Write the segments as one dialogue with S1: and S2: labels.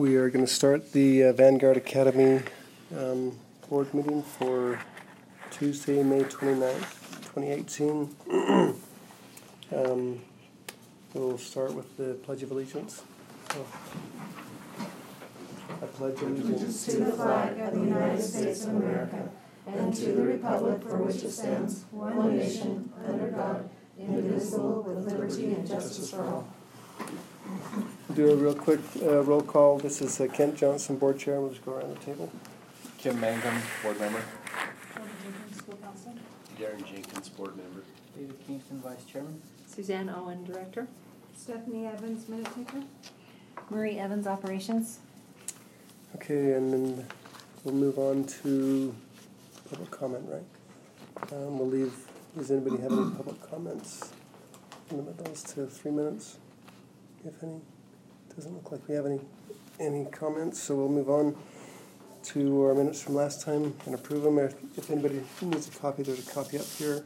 S1: We are going to start the Vanguard Academy board meeting for Tuesday, May 29th, 2018. We'll start with the Pledge of Allegiance. I pledge allegiance
S2: to the flag of the United States of America and to the republic for which it stands, one nation, under God, indivisible, with liberty and justice for all.
S1: Do a real quick roll call. This is Kent Johnson, board chair. We'll just go around the table.
S3: Kim Mangum, board member.
S4: Darren Jenkins, board member.
S5: David Kingston, vice chairman.
S6: Suzanne Owen, director.
S2: Stephanie Evans, minute taker.
S6: Marie Evans, operations.
S1: Okay, and then we'll move on to public comment, right? We'll leave. Does anybody have any public comments? Limit those to 3 minutes, if any. Doesn't look like we have any comments, so we'll move on to our minutes from last time and approve them. If anybody needs a copy, there's a copy up here.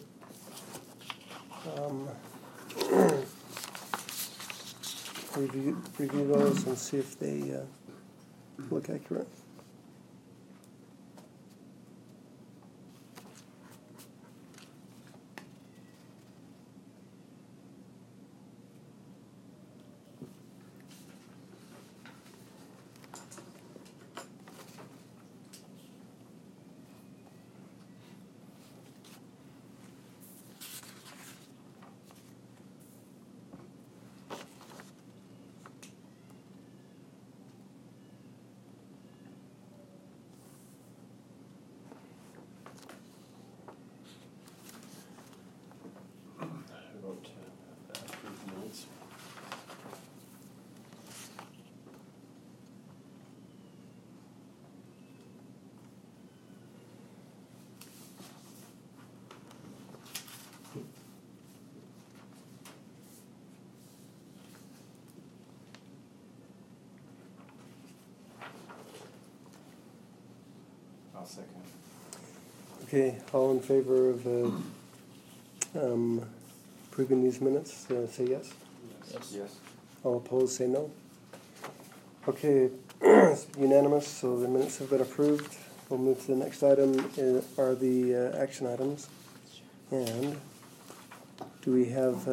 S1: Review those and see if they look accurate.
S4: I'll second.
S1: Okay, all in favor of approving these minutes, say yes.
S4: Yes.
S1: All opposed, say no. Okay, it's unanimous, so the minutes have been approved. We'll move to the next item, are the action items. And do we have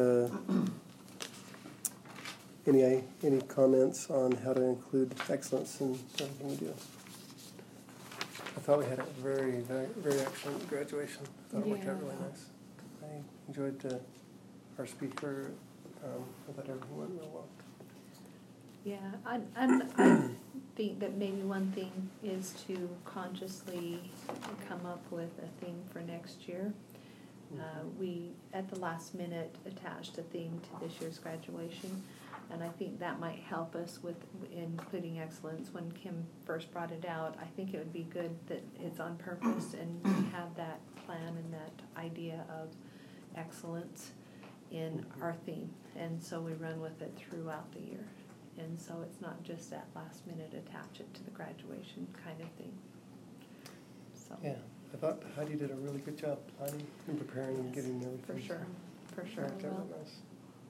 S1: any comments on how to include excellence in everything we do? I thought we had a very, very, very excellent graduation. I thought it worked out really nice. I enjoyed our speaker. I thought everything went real well.
S6: Yeah, I think that maybe one thing is to consciously come up with a theme for next year. We, at the last minute, attached a theme to this year's graduation, and I think that might help us with including excellence. When Kim first brought it out, I think it would be good that it's on purpose and we have that plan and that idea of excellence in our theme, and so we run with it throughout the year. And so it's not just that last minute attach it to the graduation kind of thing. So
S1: Yeah, I thought Heidi did a really good job planning and preparing and getting everything.
S6: for sure.
S1: Worked out
S6: Well,
S1: real nice.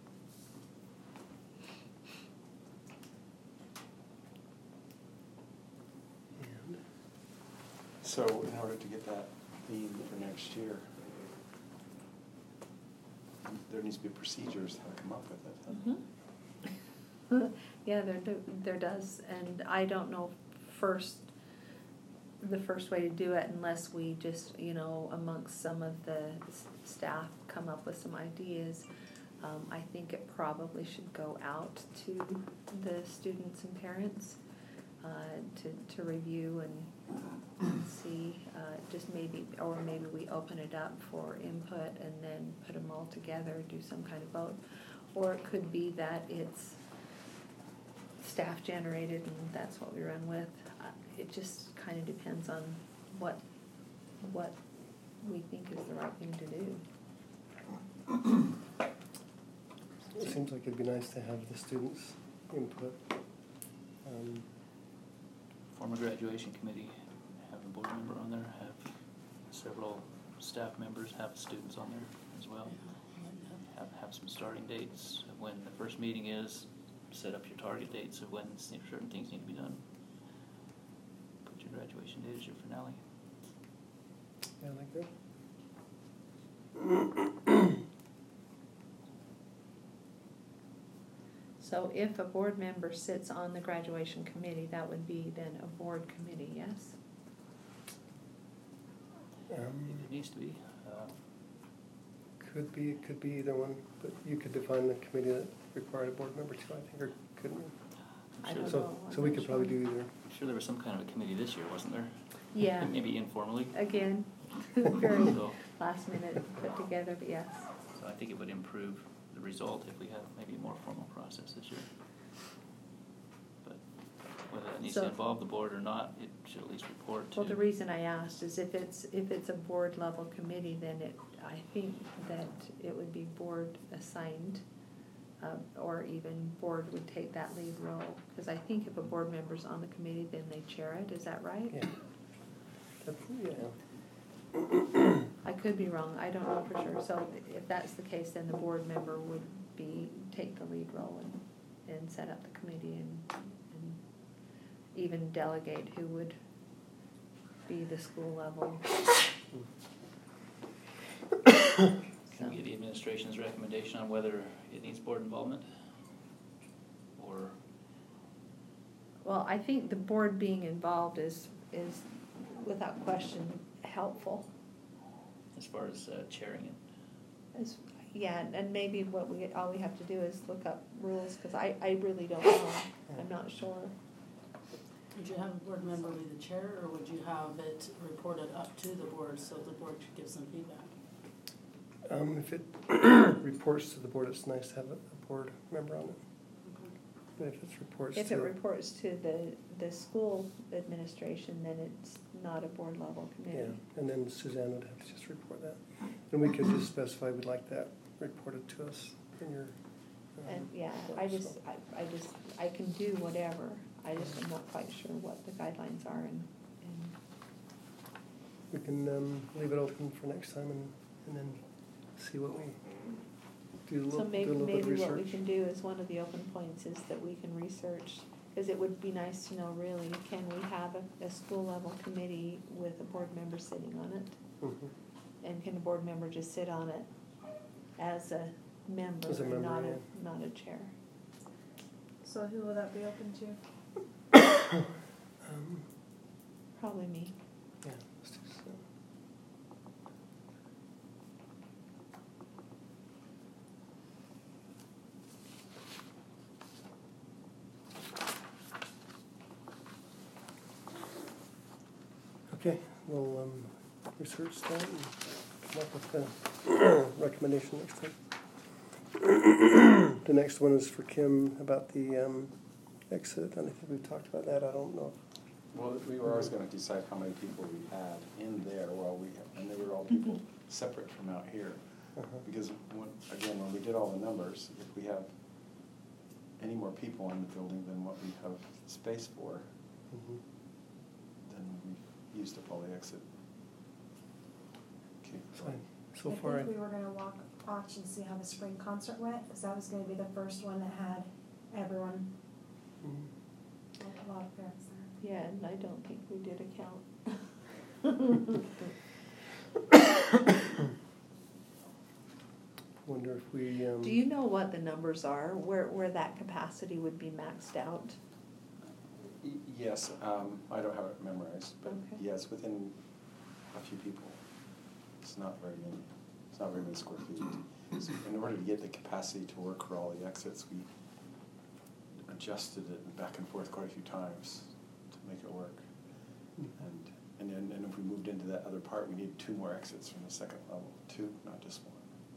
S1: And
S4: So in order to get that theme for next year, there needs to be procedures how to come up with it.
S6: Yeah, there does, and I don't know the first way to do it unless we just, amongst some of the staff come up with some ideas. I think it probably should go out to the students and parents to review and see, just maybe we open it up for input and then put them all together, do some kind of vote. Or it could be that it's staff generated and that's what we run with. It just kind of depends on what we think is the right thing to do.
S1: it seems like it'd be nice to have the students' input.
S5: Former graduation committee, have a board member on there, have several staff members, have students on there as well. Have some starting dates, when the first meeting is, set up your target dates of when certain things need to be done. Put your graduation date as your finale.
S1: Yeah, I like that.
S6: So if a board member sits on the graduation committee, that would be then a board committee, yes?
S5: If it needs to be.
S1: Could be, it could be either one, but you could define the committee that required a board member too, I think, or couldn't you?
S6: I
S5: I'm
S6: don't
S5: sure,
S6: know.
S1: So we could probably do either.
S5: I'm sure there was some kind of a committee this year, wasn't there?
S6: Yeah,
S5: Maybe informally.
S6: again, very
S5: So,
S6: last minute put together, but yes.
S5: so I think it would improve the result if we have maybe a more formal process this year. But whether it needs to
S6: So-
S5: involve the board or not, it should at least report to.
S6: Well, the reason I asked is if it's a board level committee, then I think that it would be board assigned, or even board would take that lead role. Because I think if a board member's on the committee, then they chair it, is that right?
S1: Yeah. Yeah.
S6: I could be wrong, I don't know for sure. So if that's the case, then the board member would take the lead role and set up the committee and even delegate who would be the school level.
S5: Can we get the administration's recommendation on whether it needs board involvement? Or,
S6: Well, I think the board being involved is without question helpful.
S5: as far as chairing it?
S6: Yeah, and maybe all we have to do is look up rules, because I really don't know, I'm not sure.
S2: Would you have a board member be the chair, or would you have it reported up to the board so the board could give some feedback?
S1: If it reports to the board, it's nice to have a board member on it. But if it reports
S6: If
S1: to...
S6: it reports to the school administration, then it's not a board level
S1: Yeah,
S6: committee.
S1: and then Suzanne would have to just report that. And we could just specify we'd like that reported to us in your...
S6: And, yeah,
S1: report,
S6: I can do whatever, I just am not quite sure what the guidelines are and
S1: We can leave it open for next time and then see what we do.
S6: so
S1: Do a little bit
S6: maybe
S1: of
S6: what we
S1: research.
S6: can do is one of the open points is that we can research, because it would be nice to know really, can we have a school level committee with a board member sitting on it?
S1: Mhm.
S6: And can the board member just sit on it as a member,
S1: As a member,
S6: not
S1: yeah.
S6: not a chair?
S7: So who will that be open to?
S6: Probably me.
S1: Yeah, let's do so. Okay, we'll research that and come up with a recommendation next time. The next one is for Kim about the exit, and I think we've talked about that. I don't know.
S4: Well, we were always gonna decide how many people we had in there, and they were all people separate from out here. Because, when we did all the numbers, if we have any more people in the building than what we have space for,
S1: Mhm.
S4: then we've used up all the exit. Okay.
S1: Fine. So
S7: I
S1: far,
S7: think we were gonna watch and see how the spring concert went, because that was gonna be the first one that had everyone,
S1: Mhm.
S7: a lot of parents there.
S6: Yeah, and I don't think we did a count.
S1: Wonder if we.
S6: Do you know what the numbers are, where that capacity would be maxed out?
S4: Yes, I don't have it memorized, but
S6: Okay.
S4: yes, within a few people. It's not very many. It's not very many square feet. So in order to get the capacity to work for all the exits, we adjusted it back and forth quite a few times to make it work. And then if we moved into that other part, we needed 2 more exits from the second level. 2, not just 1.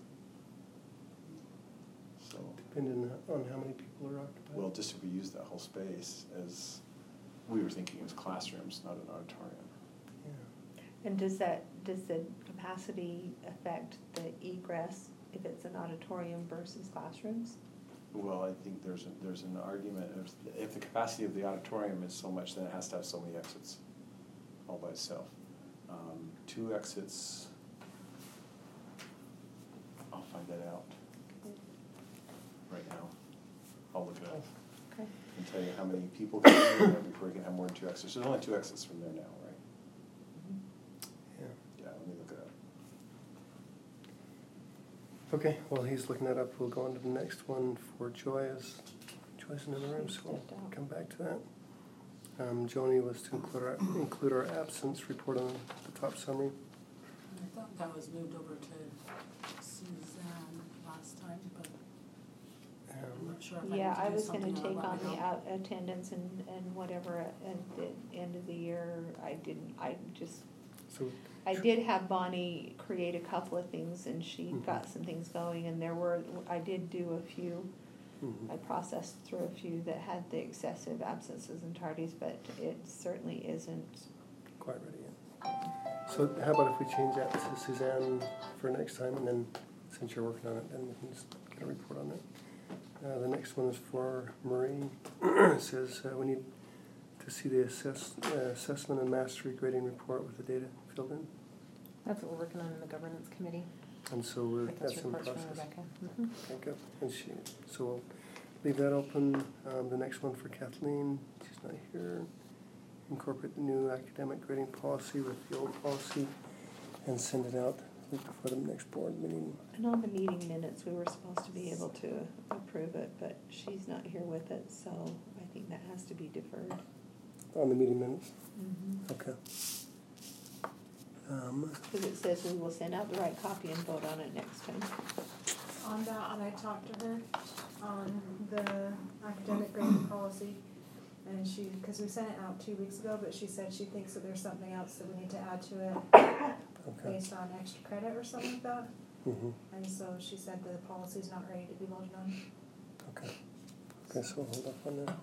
S4: So,
S1: Depending on how many people are occupied.
S4: well, just if we use that whole space as, we were thinking it was classrooms, not an auditorium.
S1: Yeah.
S6: And does the capacity affect the egress if it's an auditorium versus classrooms?
S4: Well, I think there's an argument, if the capacity of the auditorium is so much, then it has to have so many exits, all by itself. 2 exits, I'll find that out right now. I'll look it up. can tell you how many people can be in there before you can have more than 2 exits. There's only 2 exits from there now, right?
S1: Yeah.
S4: Yeah, let me look it up.
S1: Okay, while he's looking that up, we'll go on to the next one for Joy. Joy's in the room, so we'll come back to that. Joni was to include our absence report on the top summary.
S2: I thought that was moved over to Suzanne last time, but I'm not sure if I
S6: Yeah,
S2: need to
S6: I
S2: do
S6: was gonna
S2: something or
S6: take
S2: let
S6: on
S2: me
S6: the
S2: know.
S6: attendance and whatever at the end of the year. I did have Bonnie create a couple of things and she got some things going and I did do a few.
S1: Mhm.
S6: I processed through a few that had the excessive absences and tardies, but it certainly isn't.
S1: Quite ready yet. So how about if we change that to Suzanne for next time, and then since you're working on it, then we can just get a report on it. The next one is for Marie. It says we need to see the assessment and mastery grading report with the data filled in.
S8: That's what we're working on in the governance committee.
S1: And so
S8: With
S1: that's
S8: those
S1: in
S8: reports
S1: process.
S8: from Rebecca.
S1: Okay, good. And so we'll leave that open. The next one for Kathleen, she's not here. Incorporate the new academic grading policy with the old policy and send it out the week before the next board meeting.
S6: And on the meeting minutes, we were supposed to be able to approve it, but she's not here with it, so I think that has to be deferred.
S1: On the meeting minutes?
S6: Mm-hmm.
S1: Okay.
S6: Because it says we will send out the right copy and vote on it next time.
S7: On that, when I talked to her on the academic grading policy, and because we sent it out 2 weeks ago, but she said she thinks that there's something else that we need to add to it
S1: Okay.
S7: based on extra credit or something like that.
S1: Mm-hmm.
S7: And so she said the policy's not ready to be voted on.
S1: Okay. Okay, so we'll hold off on that.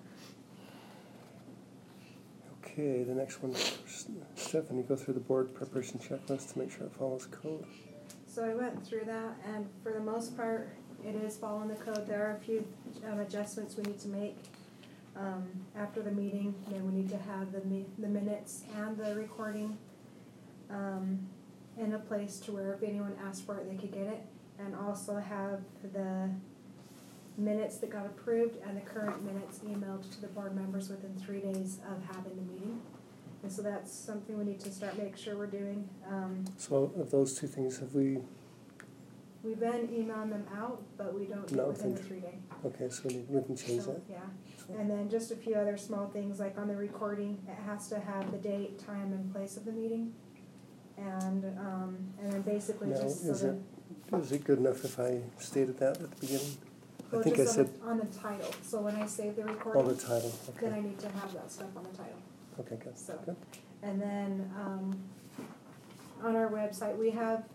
S1: Okay, the next one, Stephanie, go through the board preparation checklist to make sure it follows code.
S7: So I went through that, and for the most part, it is following the code. There are a few adjustments we need to make after the meeting. Then we need to have the minutes and the recording in a place to where if anyone asked for it, they could get it, and also have the minutes that got approved and the current minutes emailed to the board members within 3 days of having the meeting. And so that's something we need to start making sure we're doing.
S1: So of those two things, have we,
S7: We've been emailing them out, but we don't do
S1: No,
S7: it within the
S1: thank-
S7: 3 day.
S1: okay, so we can change
S7: So,
S1: that.
S7: yeah, and then just a few other small things, like on the recording, it has to have the date, time, and place of the meeting. And then basically
S1: Now,
S7: just so
S1: is
S7: that.
S1: Is it good enough if I stated that at the beginning? I
S7: Well,
S1: think I
S7: just
S1: said,
S7: on the title, so when I save the
S1: oh, the
S7: recording,
S1: title,
S7: then I
S1: okay.
S7: need to have that stuff on the title.
S1: Okay, good,
S7: So,
S1: good.
S7: and then, on our website, we have,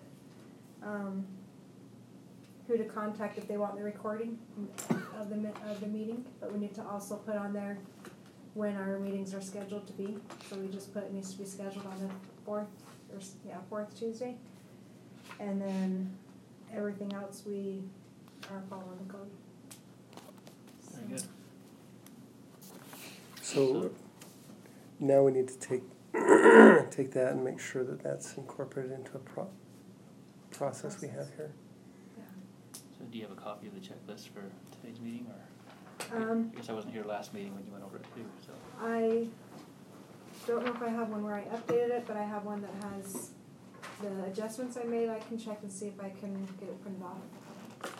S7: who to contact if they want the recording of the meeting, but we need to also put on there when our meetings are scheduled to be. So we just put, it needs to be scheduled on the fourth Tuesday. And then everything else, we are following the code.
S5: Very good.
S1: So now we need to take take that and make sure that that's incorporated into a process we have here.
S7: Yeah.
S5: So do you have a copy of the checklist for today's meeting, or?
S7: Um,
S5: I guess I wasn't here last meeting when you went over it too, so.
S7: I don't know if I have one where I updated it, but I have one that has the adjustments I made. I can check and see if I can get it printed off.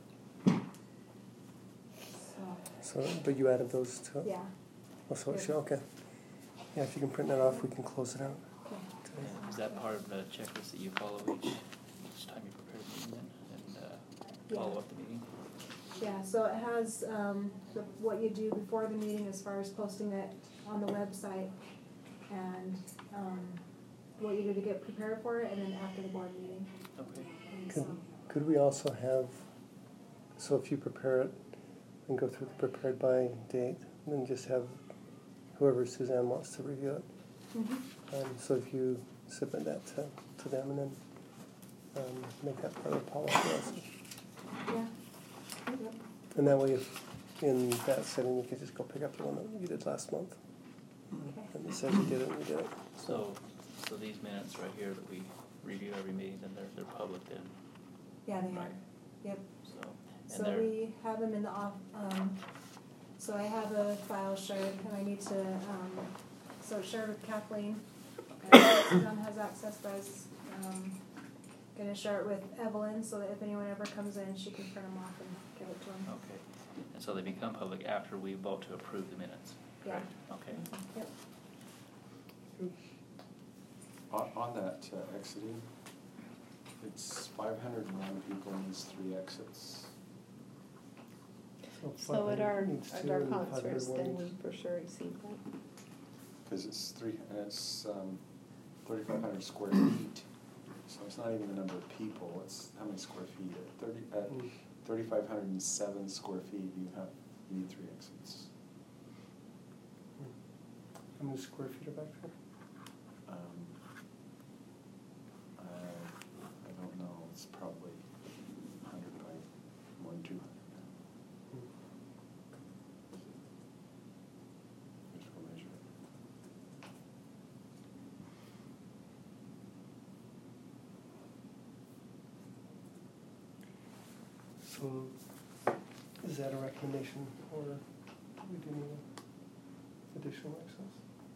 S7: So,
S1: But you added those to it?
S7: yeah.
S1: Oh, so it's, okay. Yeah, if you can print that off, we can close it out
S7: Okay.
S1: today.
S5: Is that part of the checklist that you follow each time you prepare the meeting then, and follow up the meeting?
S7: Yeah, so it has what you do before the meeting as far as posting it on the website, and what you do to get prepared for it, and then after the board meeting.
S5: Okay.
S7: And
S1: Could,
S7: so,
S1: could we also have, so if you prepare it and go through the prepared by date, then just have whoever Suzanne wants to review it.
S7: Mhm.
S1: So if you submit that to them and then make that part of the policy also.
S7: Yeah. Yep.
S1: And that way, if in that setting, you could just go pick up the one that you did last month.
S7: Okay.
S1: And it says you did it and you did it.
S5: So these minutes right here that we review every meeting, then they're public then,
S7: Yeah, they are.
S5: Right.
S7: Yep.
S5: so. And
S7: So
S5: they're,
S7: we have them in the So I have a file shared, and I need to, so it's shared with Kathleen. Suzanne has access, but I was, gonna share it with Evelyn, so that if anyone ever comes in, she can print them off and give it to them.
S5: Okay, and so they become public after we vote to approve the minutes,
S7: Yeah.
S5: correct? Okay.
S7: Yep.
S4: On that exiting, it's 501 people needs 3 exits.
S6: So at
S1: 500 needs
S6: at
S1: 2
S6: our
S1: and
S6: concerts,
S1: 501
S6: then we
S1: needs-
S6: for sure exceed that.
S4: Because it's 3,500 square feet. So it's not even the number of people, it's how many square feet. At 3,507 square feet, you need 3 exits.
S1: How many square feet are back there?
S4: I don't know, it's probably 100 by more than 200 now. Just go measure it.
S1: So, is that a recommendation, or do we do need additional access?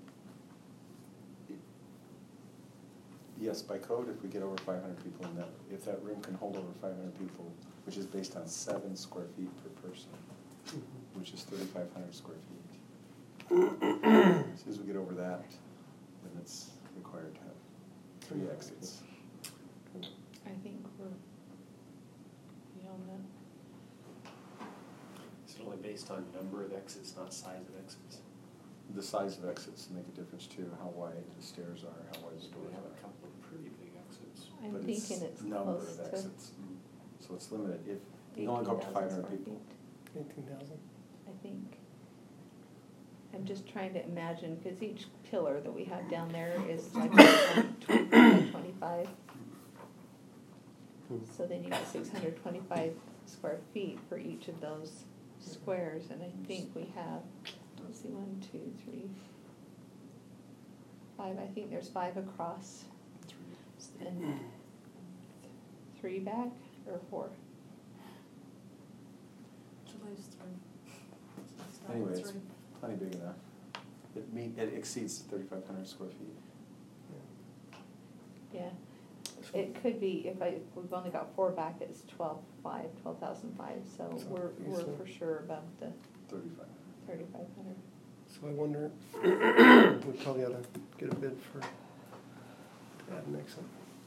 S4: Yes, by code, if we get over 500 people in that, if that room can hold over 500 people, which is based on 7 square feet per person, which is 3,500 square feet. As soon as we get over that, then it's required to have 3 exits.
S6: I think we're beyond that.
S9: Is it only based on number of exits, not size of exits?
S4: The size of exits make a difference too, how wide the stairs are, how wide the
S9: So we
S4: doors
S9: have a
S4: are.
S9: couple of pretty big exits.
S6: I'm
S4: But
S6: thinking it's
S4: number
S6: close
S4: of
S6: to
S4: exits. So it's limited. If you can only go up to
S6: 18,000
S4: 500
S6: square
S4: people.
S6: feet,
S1: 18,000?
S6: I think. I'm just trying to imagine, because each pillar that we have down there is like 25 by 25. So then you have 625 square feet for each of those squares, and I think we have, let's see, 1, 2, 3, 5, I think there's 5 across, and 3 back, or 4?
S2: July's 3.
S4: Anyway, it's plenty big enough. It exceeds 3,500 square feet.
S6: Yeah, it could be, if we've only got 4 back, it's 12,005, so
S1: So
S6: we're
S1: easily.
S6: for sure above the
S4: 3,500.
S6: 3,500.
S1: So I wonder, we probably ought to get a bid for, to add an exit.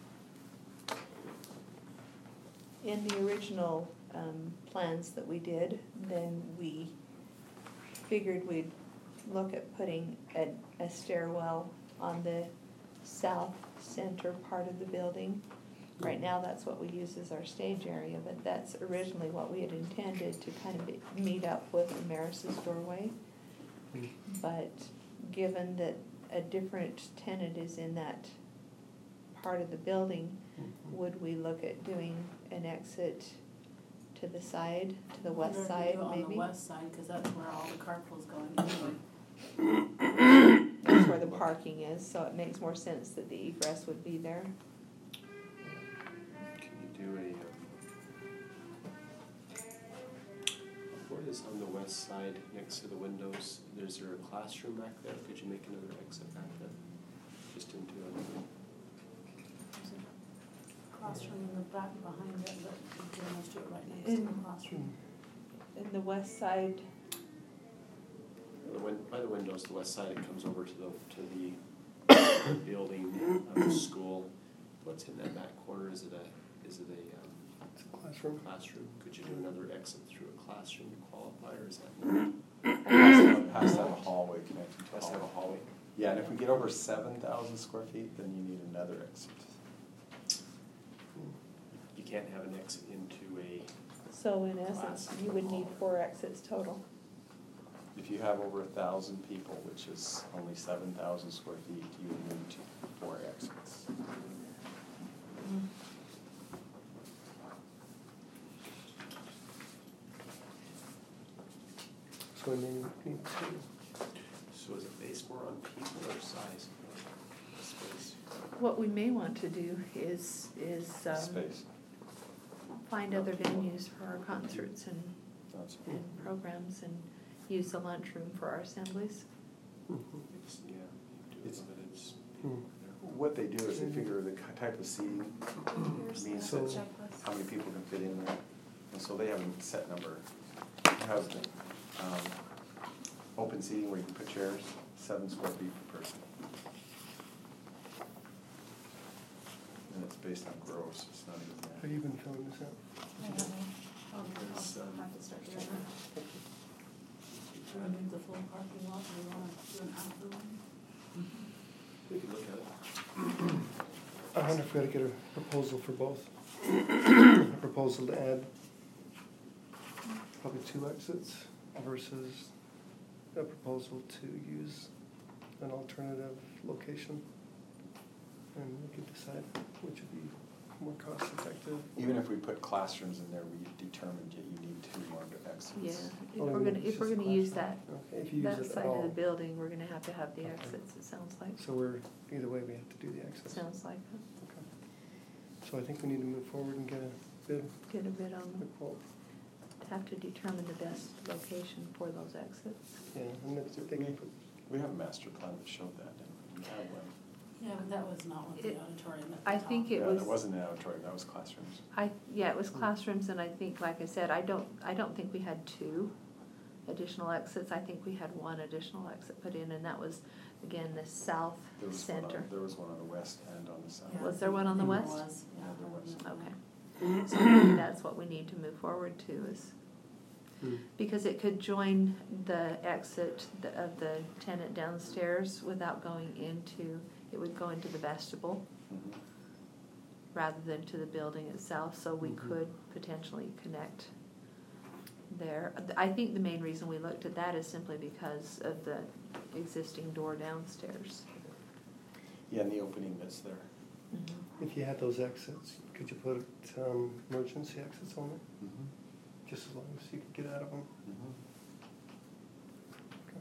S6: In the original plans that we did, then we figured we'd look at putting a stairwell on the south center part of the building. Right now, that's what we use as our stage area, but that's originally what we had intended to kind of meet up with Ameris's doorway. But given that a different tenant is in that part of the building, would we look at doing an exit to the side, to the west side maybe?
S2: On the west side, because that's where all the carpool's going anyway.
S6: That's where the parking is, so it makes more sense that the egress would be there.
S9: Can you do what is on the west side next to the windows? Is there a classroom back there? Could you make another exit back there? Just into another?
S2: There's a classroom in the back behind it, but you can almost do it right next to the classroom.
S6: In the west side,
S9: By the windows, the west side, it comes over to the building of the school. What's in that back corner? Is it a
S1: It's a classroom.
S9: classroom? Could you do another exit through a classroom to qualify, or is that?
S4: It has to have a hallway connected to
S9: Has to have a hallway.
S4: Yeah, and if we get over 7,000 square feet, then you need another exit.
S9: You can't have an exit into a,
S6: so in essence, you would need 4 exits total.
S4: If you have over 1,000 people, which is only 7,000 square feet, you would need 4 exits.
S1: So we may need 2.
S9: so is it based more on people or size? Space.
S6: What we may want to do is
S4: Space.
S6: find other venues for our concerts and
S4: That's
S6: programs, and use the lunchroom for our assemblies.
S1: Mhm.
S9: It's, yeah, you do
S4: It's-
S9: it, but it's
S1: Hmm.
S9: there.
S4: What they do is they figure the type of seating
S7: Here's
S4: means
S7: the
S1: So-
S7: checklist.
S4: how many people can fit in there. And so they have a set number. You have open seating where you can put chairs, 7 square feet per person. And it's based on gross, it's not even
S1: Have
S4: that.
S1: you been filling this out?
S7: I don't know.
S9: There's,
S7: I'll have to start doing that.
S2: Remove the full parking lot, we want to do an outdoor.
S9: We can look at it.
S1: I wonder if we ought to get a proposal for both. A proposal to add probably 2 exits versus a proposal to use an alternative location. And we could decide which would be more cost effective.
S4: Even if we put classrooms in there, we determined that you need 2 more exits.
S6: Yeah,
S1: Oh, you mean
S6: if we're
S1: just
S6: gonna use that,
S1: classroom? Okay, if you use
S6: that
S1: it at
S6: side of the
S1: all.
S6: building, we're gonna have to have the
S1: Okay.
S6: exits, it sounds like.
S1: So we're, either way, we have to do the exits.
S6: Sounds like,
S1: Okay. So I think we need to move forward and get a bid,
S6: get a bit on,
S1: a quote.
S6: have to determine the best location for those exits.
S1: Yeah, and if they can put,
S4: We have a master plan that showed that, didn't we? We have one.
S2: Yeah, but that was not with the
S6: It-
S2: auditorium at the
S6: I
S2: top.
S6: think it
S4: Yeah,
S6: was.
S4: that wasn't an auditorium, that was classrooms.
S6: Yeah, it was classrooms, and I think, like I said, I don't think we had 2 additional exits. I think we had 1 additional exit put in, and that was, again, the south
S4: There was one
S6: center.
S4: there was one on the west and on the south.
S2: Yeah,
S6: Was there one on the
S2: I think
S6: west?
S2: there was, yeah.
S4: Yeah, there was.
S6: Okay. So maybe that's what we need to move forward to is,
S1: Hmm.
S6: because it could join the exit of the tenant downstairs without going into, it would go into the vestibule
S4: Mhm.
S6: rather than to the building itself, so we
S1: Mhm.
S6: could potentially connect there. I think the main reason we looked at that is simply because of the existing door downstairs.
S4: Yeah, and the opening that's there.
S1: if you had those exits, could you put emergency exits on it?
S4: Mm-hmm.
S1: Just as long as you could get out of them? Okay.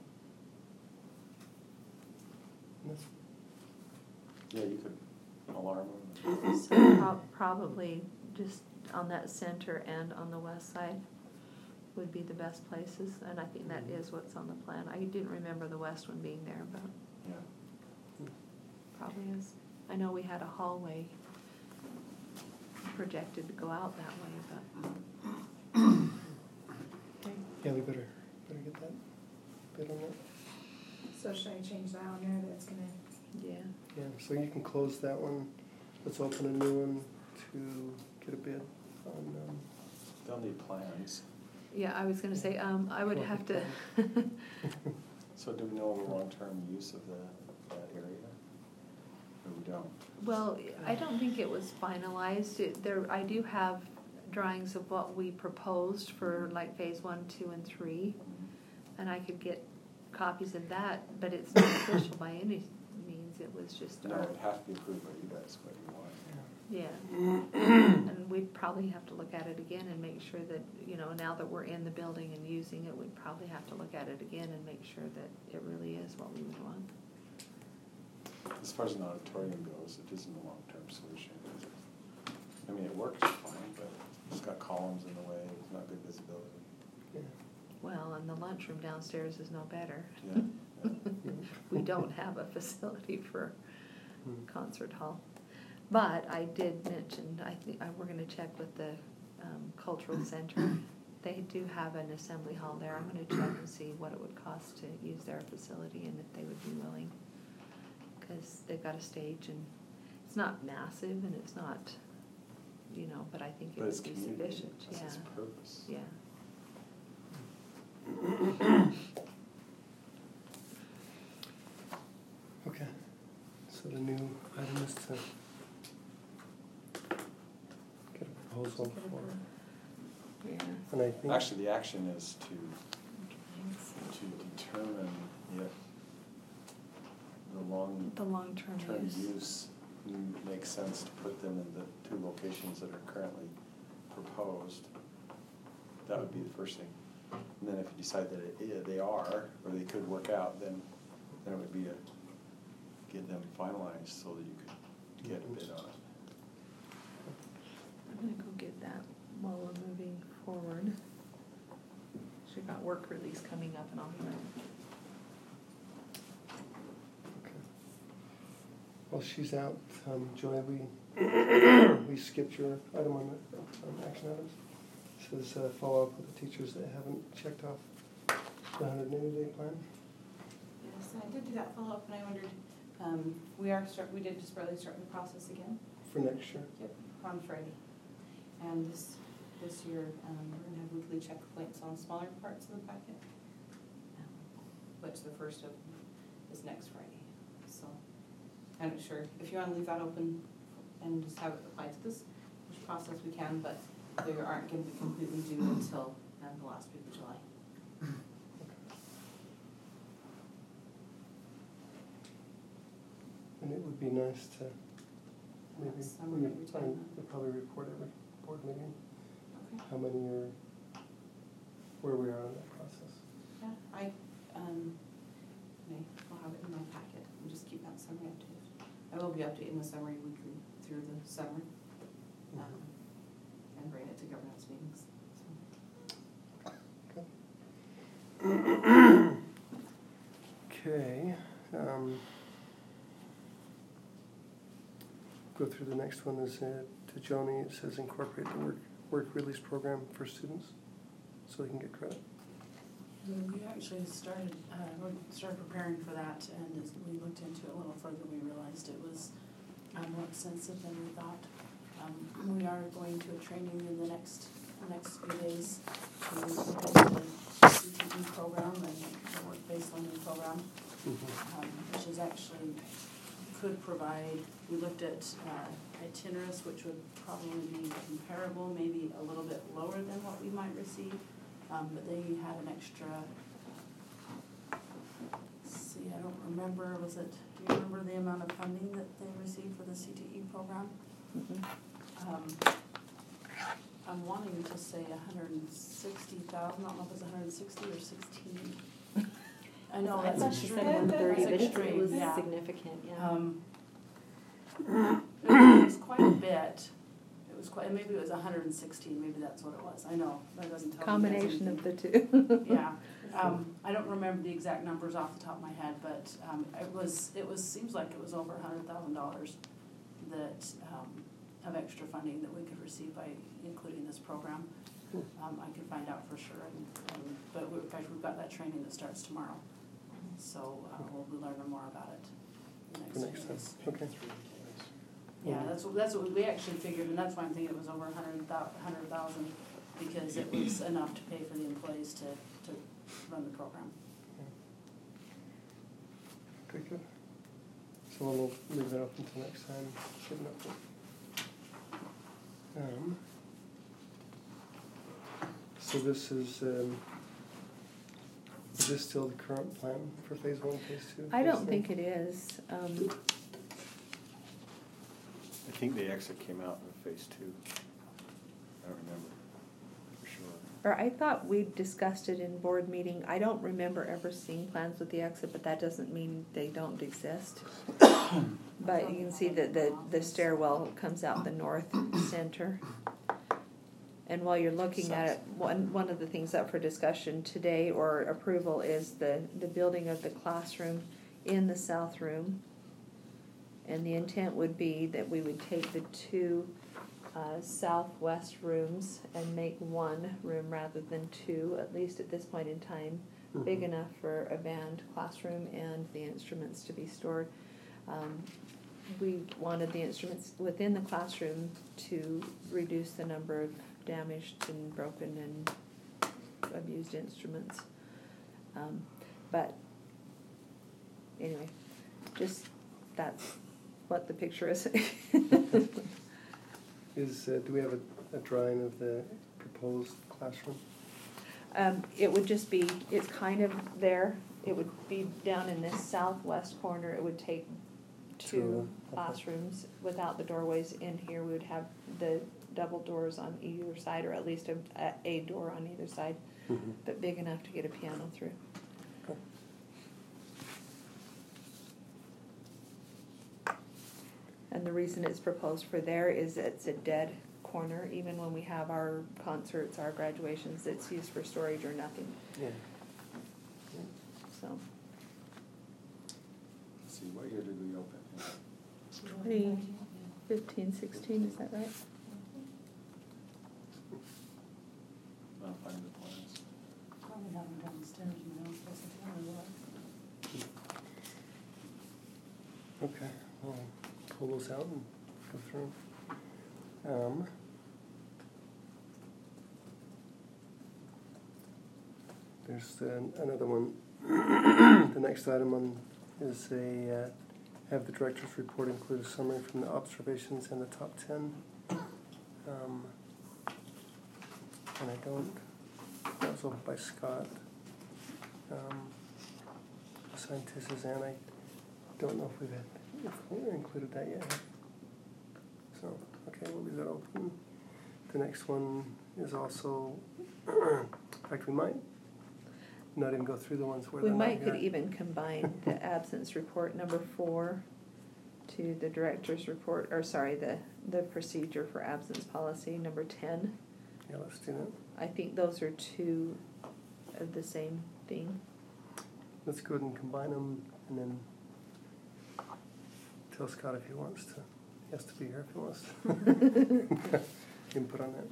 S1: And that's,
S4: Yeah, you could alarm them.
S6: So probably just on that center and on the west side would be the best places, and I think that is what's on the plan. I didn't remember the west one being there, but
S4: Yeah.
S6: probably is. I know we had a hallway projected to go out that way, but. Okay.
S1: yeah, we better get that bid on that.
S7: So should I change that on there that it's gonna,
S6: Yeah,
S1: Yeah, so you can close that one. Let's open a new one to get a bid on,
S4: They'll need plans.
S6: yeah, I was gonna say, I would have to,
S4: So do we know the long-term use of that area? Or we don't?
S6: well, I don't think it was finalized. I do have drawings of what we proposed for like phase 1, 2, and 3, and I could get copies of that, but it's not official by any means. It was just
S4: No,
S6: our,
S4: it'd have to be approved by you guys, what you want.
S6: yeah. And we'd probably have to look at it again and make sure that, now that we're in the building and using it, we'd probably have to look at it again and make sure that it really is what we would want.
S4: As far as an auditorium goes, it isn't a long-term solution, is it? I mean, it works fine, but it's got columns in the way, it's not good visibility.
S1: yeah.
S6: Well, and the lunchroom downstairs is no better.
S4: Yeah, yeah.
S6: We don't have a facility for
S1: Hmm.
S6: concert hall. But I did mention, I think, we're gonna check with the cultural center. They do have an assembly hall there. I'm gonna check and see what it would cost to use their facility and if they would be willing. Cause they've got a stage and it's not massive and it's not, but I think it
S4: But it's
S6: would be
S4: community,
S6: sufficient,
S4: that's
S6: yeah,
S4: its purpose.
S6: yeah.
S1: Okay, so the new item is to get a proposal for,
S6: Yeah.
S1: and I think.
S4: Actually, the action is to determine if the
S6: The long-term use.
S4: use makes sense to put them in the 2 locations that are currently proposed. That would be the first thing. And then if you decide that they are, or they could work out, then it would be to get them finalized so that you could get a bid on it.
S6: I'm gonna go get that while we're moving forward. Should we've got work release coming up and all that.
S1: Okay. While she's out, Joy, we skipped your item on the action items. It says follow up with the teachers that haven't checked off the 180-day plan.
S10: Yes, I did do that follow-up, and I wondered, we did just barely start the process again.
S1: For next year.
S10: Yep, on Friday. And this year, we're going to have weekly checkpoints on smaller parts of the packet, which the first of is next Friday. So I'm not sure if you want to leave that open and just have it apply to this, which process we can, but they aren't going to be completely due until the last week of July.
S1: And it would be nice to maybe,
S10: Summer
S1: we
S10: every time.
S1: we'll probably report every board meeting,
S10: Okay.
S1: how many are, where we are in that process.
S10: Yeah, I'll have it in my packet and just keep that summary updated. I will be updating the summary weekly through the summer, and bring it to governance meetings. So.
S1: Okay. Go through the next one is to Joni. It says incorporate the work release program for students so they can get credit.
S11: We actually started preparing for that, and as we looked into it a little further, we realized it was more extensive than we thought. We are going to a training in the next few days to look at the CTE program and the work-based learning program, which is actually could provide. We looked at Itinerus, which would probably be comparable, maybe a little bit lower than what we might receive. But they had an extra, I don't remember, do you remember the amount of funding that they received for the CTE program? I'm wanting to say 160,000, I don't know if it's 160 or 16. I know, that's extreme.
S8: I thought she said 130, but
S11: extreme,
S8: it was
S11: yeah.
S8: significant,
S11: It was quite a bit. Maybe it was 116, maybe that's what it was. I know, that doesn't tell
S6: Combination
S11: me
S6: of the two.
S11: Yeah. I don't remember the exact numbers off the top of my head, but seems like it was over $100,000 that of extra funding that we could receive by including this program. I can find out for sure, but in fact we've got that training that starts tomorrow, so we'll be learning more about it
S1: The next time. Okay.
S11: Yeah, that's what we actually figured, and that's why I'm thinking it was over 100,000 because it was enough to pay for the employees to run the program.
S1: Okay, good. So we'll leave that up until next time. Get an update. So this is this still the current plan for phase 1, phase 2?
S6: I don't think it is.
S4: I think the exit came out in phase 2. I don't remember for sure.
S6: Or I thought we discussed it in board meeting. I don't remember ever seeing plans with the exit, but that doesn't mean they don't exist. But you can see that the stairwell comes out the north center. And while you're looking at it, one of the things up for discussion today or approval is the building of the classroom in the south room. And the intent would be that we would take the two southwest rooms and make one room rather than two, at least at this point in time, big enough for a band classroom and the instruments to be stored. We wanted the instruments within the classroom to reduce the number of damaged and broken and abused instruments. But anyway, just that's what the picture is.
S1: Do we have a drawing of the proposed classroom?
S6: It would just be, it's kind of there. It would be down in this southwest corner. It would take two classrooms without the doorways in here. We would have the double doors on either side, or at least a door on either side, but big enough to get a piano through.
S1: Okay.
S6: And the reason it's proposed for there is it's a dead corner, even when we have our concerts, our graduations, it's used for storage or nothing,
S1: Yeah.
S6: so.
S4: Let's see, what year did we open?
S6: 2015, 16, is that right?
S4: I'll find the plans.
S11: Probably have them downstairs, you know, supposed to tell me what.
S1: Okay, I'll pull those out and go through. There's another one. The next item on is have the director's report include a summary from the observations and the top 10. And I don't, that was over by Scott. Assigned to Suzanne, I don't know if we included that yet. So, okay, we'll leave that open. The next one is also, in fact, we might not even go through the ones where
S6: We
S1: they're not
S6: might could
S1: here.
S6: even combine the absence report number 4 to the director's report, or sorry, the procedure for absence policy number 10.
S1: Yeah, let's do that.
S6: I think those are two of the same thing.
S1: Let's go ahead and combine them and then tell Scott if he wants to. He has to be here if he wants to. Input on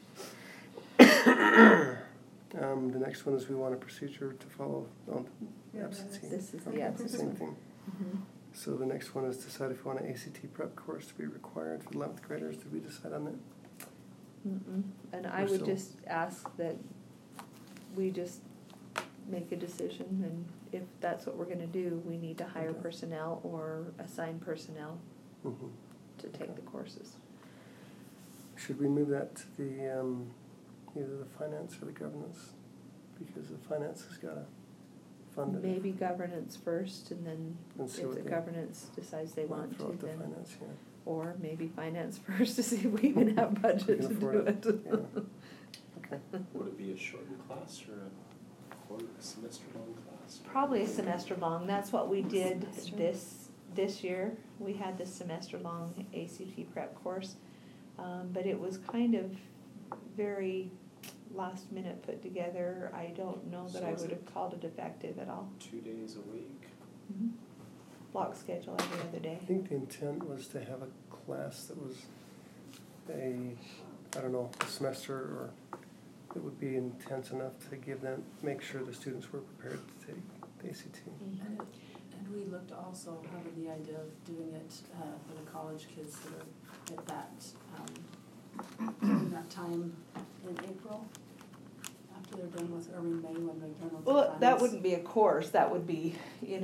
S1: that. The next one is we want a procedure to follow on absentee.
S6: This is the
S1: Okay,
S6: absence
S1: same
S6: one.
S1: thing.
S6: Mhm.
S1: So the next one is decide if we want an ACT prep course to be required for 11th graders. Did we decide on that?
S6: Mm-mm. And I
S1: We're
S6: would
S1: still-
S6: just ask that we just make a decision, and if that's what we're gonna do, we need to hire
S1: Okay.
S6: personnel or assign personnel
S1: Mm-hmm.
S6: to take the courses.
S1: Should we move that to the either the finance or the governance? Because the finance has got to fund it.
S6: Maybe governance first, and then
S1: And see
S6: if
S1: what
S6: the
S1: they
S6: governance decides they want
S1: throw
S6: to,
S1: out the
S6: then,
S1: finance, yeah.
S6: or maybe finance first to see if we even have budget
S1: We
S6: to
S1: can
S6: do
S1: afford
S6: it.
S1: it, yeah. Okay.
S9: Would it be a shortened class or a semester-long class?
S6: Probably a semester long, that's what we did this year. We had this semester long ACT prep course, but it was kind of very last minute put together. I don't know that
S9: So
S6: I
S9: is
S6: would
S9: it-
S6: have called it effective at all.
S9: 2 days a week?
S6: Mhm. Block schedule every other day.
S1: I think the intent was to have a class that was a semester, or it would be intense enough to give them, make sure the students were prepared to take the ACT.
S11: And we looked also having the idea of doing it for the college kids that are at that, during that time in April, after they're done with, or in May when they're done with the
S6: Well,
S11: finals.
S6: that wouldn't be a course, that would be,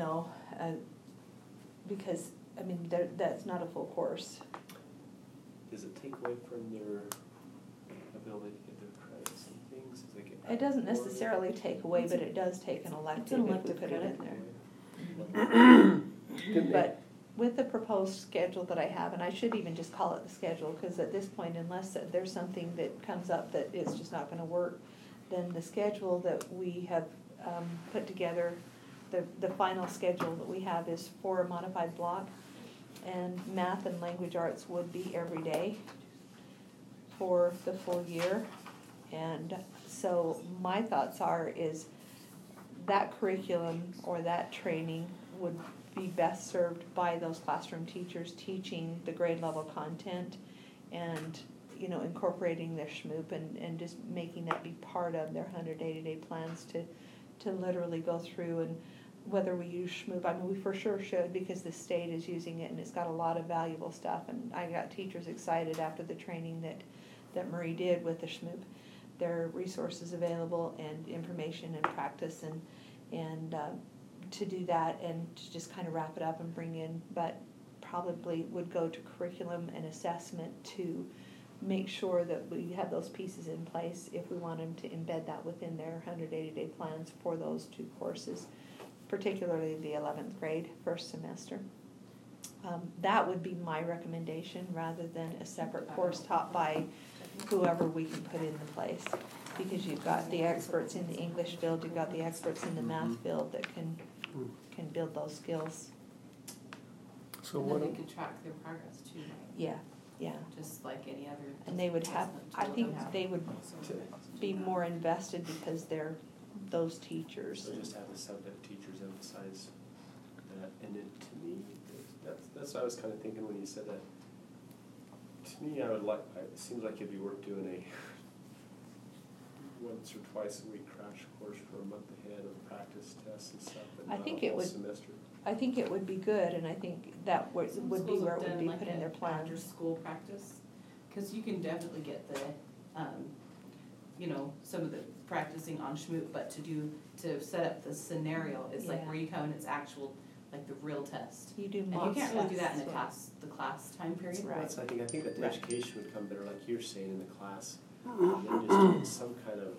S6: because, that's not a full course.
S9: Does it take away from their ability to get their credits and things? Does they get
S6: It doesn't
S9: back and forth?
S6: necessarily take away, but it does take an elective if we
S11: elective
S6: put it in
S11: credit.
S6: there.
S1: Didn't they-
S6: But with the proposed schedule that I have, and I should even just call it the schedule, because at this point, unless there's something that comes up that is just not gonna work, then the schedule that we have put together, the final schedule that we have is for a modified block, and math and language arts would be every day for the full year. And so my thoughts is that curriculum or that training would be best served by those classroom teachers teaching the grade level content and, incorporating their SHMOOP and just making that be part of their 100 day-to-day plans to literally go through. And whether we use SHMOOP, we for sure should, because the state is using it and it's got a lot of valuable stuff. And I got teachers excited after the training that Marie did with the SHMOOP. There are resources available and information and practice and to do that and to just kind of wrap it up and bring in, but probably would go to curriculum and assessment to make sure that we have those pieces in place if we want them to embed that within their 100 day-to-day plans for those two courses, particularly the 11th grade first semester. That would be my recommendation rather than a separate course taught by whoever we can put into place. Because you've got the experts in the English field, you've got the experts in the math field that can build those skills.
S1: So
S10: And
S1: what?
S10: then they could track their progress too, right?
S6: Yeah, Yeah,
S10: just like any other.
S6: and they would have,
S10: assessment
S6: I
S10: tool
S6: think
S10: have.
S6: they would be more invested because they're those teachers.
S9: So just have the subject teachers emphasize that, and it, to me, that's what I was kind of thinking when you said that. To me, I would like, it seems like it'd be worth doing a once or twice a week crash course for a month ahead of practice tests and stuff, but
S6: I
S9: not
S6: think
S9: a
S6: it
S9: whole
S6: would-
S9: semester.
S6: I think it would be good, and I think that would
S10: Some
S6: be
S10: schools
S6: where
S10: have
S6: it would
S10: done
S6: be
S10: like
S6: put in their
S10: After
S6: plans.
S10: school practice, cause you can definitely get the, you know, some of the practicing on Schmoot, but to set up the scenario, it's like
S6: Yeah.
S10: where you come and it's actual, like the real test.
S6: You do
S10: And
S6: mock
S10: you can't really do that in
S6: tests,
S10: the class time period.
S6: Right.
S9: That's, I think that the
S10: Right.
S9: education would come better, like you're saying, in the class, and then just doing some kind of.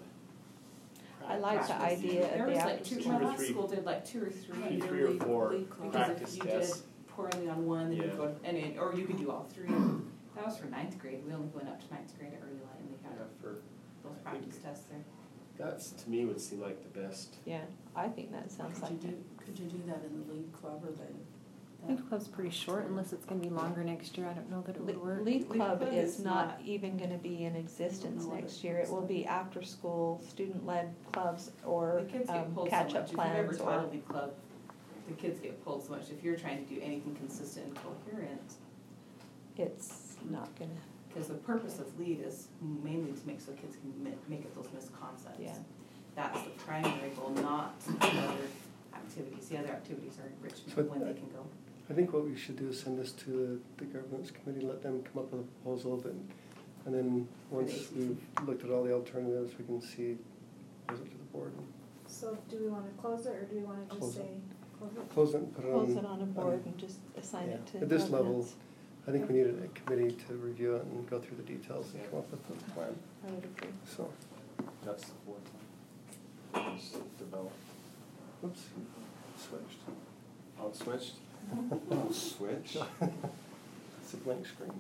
S6: I like the
S9: practice.
S6: idea of
S10: There
S6: the
S10: was
S6: after
S10: like two,
S6: school.
S10: my
S9: Two or
S10: last
S9: three-
S10: school did like two or three.
S9: Three or four
S10: Because
S9: practice
S10: if you
S9: tests.
S10: did poorly on one, then you
S9: Yeah.
S10: go, or you could do all three. That was for ninth grade, we only went up to ninth grade at Early Light, and they
S9: Yeah,
S10: had
S9: for,
S10: those
S9: I think-
S10: practice tests there.
S9: that's, to me, would seem like the best.
S6: Yeah, I think that sounds
S11: Could you
S6: like it.
S11: could you do that in the lead club or the?
S8: Lead club's pretty short unless it's gonna be longer next year. I don't know that it would work.
S6: Lead Club
S10: Club
S6: is
S10: is
S6: not
S10: not-
S6: even gonna be in existence
S11: know what
S6: next
S11: it
S6: year. It
S11: looks
S6: will
S11: like.
S6: be after-school, student-led clubs or
S10: The kids get pulled so
S6: catch-up
S10: much, if you've ever
S6: plans
S10: taught a
S6: or,
S10: lead club, the kids get pulled so much, if you're trying to do anything consistent and coherent,
S6: it's not gonna,
S10: because the purpose of lead is mainly to make so kids can make it those missed concepts.
S6: Yeah.
S10: That's the primary goal, not the other activities. The other activities are enrichment
S1: So
S10: when they can go.
S1: I think what we should do is send this to the governance committee, let them come up with a proposal, and then once we've looked at all the alternatives, we can see, goes it to the board.
S7: So do we wanna close it, or do we wanna
S1: Close
S7: just
S1: it.
S7: say, close it?
S1: Close it and put it on.
S6: close it on a board and just assign it
S1: Yeah.
S6: to
S1: At this level,
S6: governance.
S1: I think we needed a committee to review it and go through the details and come up with a plan,
S6: I would agree.
S1: so,
S4: That's the fourth one. It's developed.
S1: oops, switched.
S4: Oh, it switched? Oh, switch?
S1: It's a blank screen.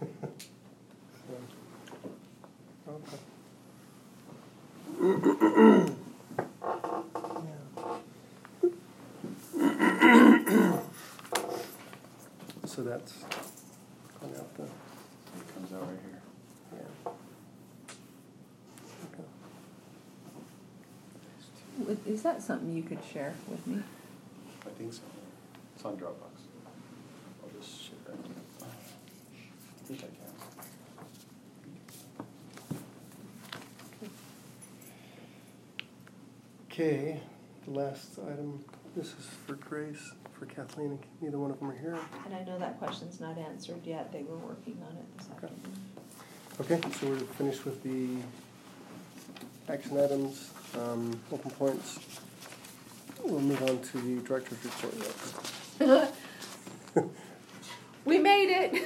S1: So, okay. Yeah. So that's going out the,
S4: It comes out right here.
S1: yeah. Okay.
S8: Is that something you could share with me?
S4: I think so. It's on Dropbox. I'll just share it. I think I can.
S1: Okay, the last item, this is for Grace, for Kathleen, and neither one of them are here.
S6: And I know that question's not answered yet. They were working on it this
S1: Okay.
S6: afternoon.
S1: Okay, so we're finished with the action items, open points. We'll move on to the director's report next.
S6: We made it!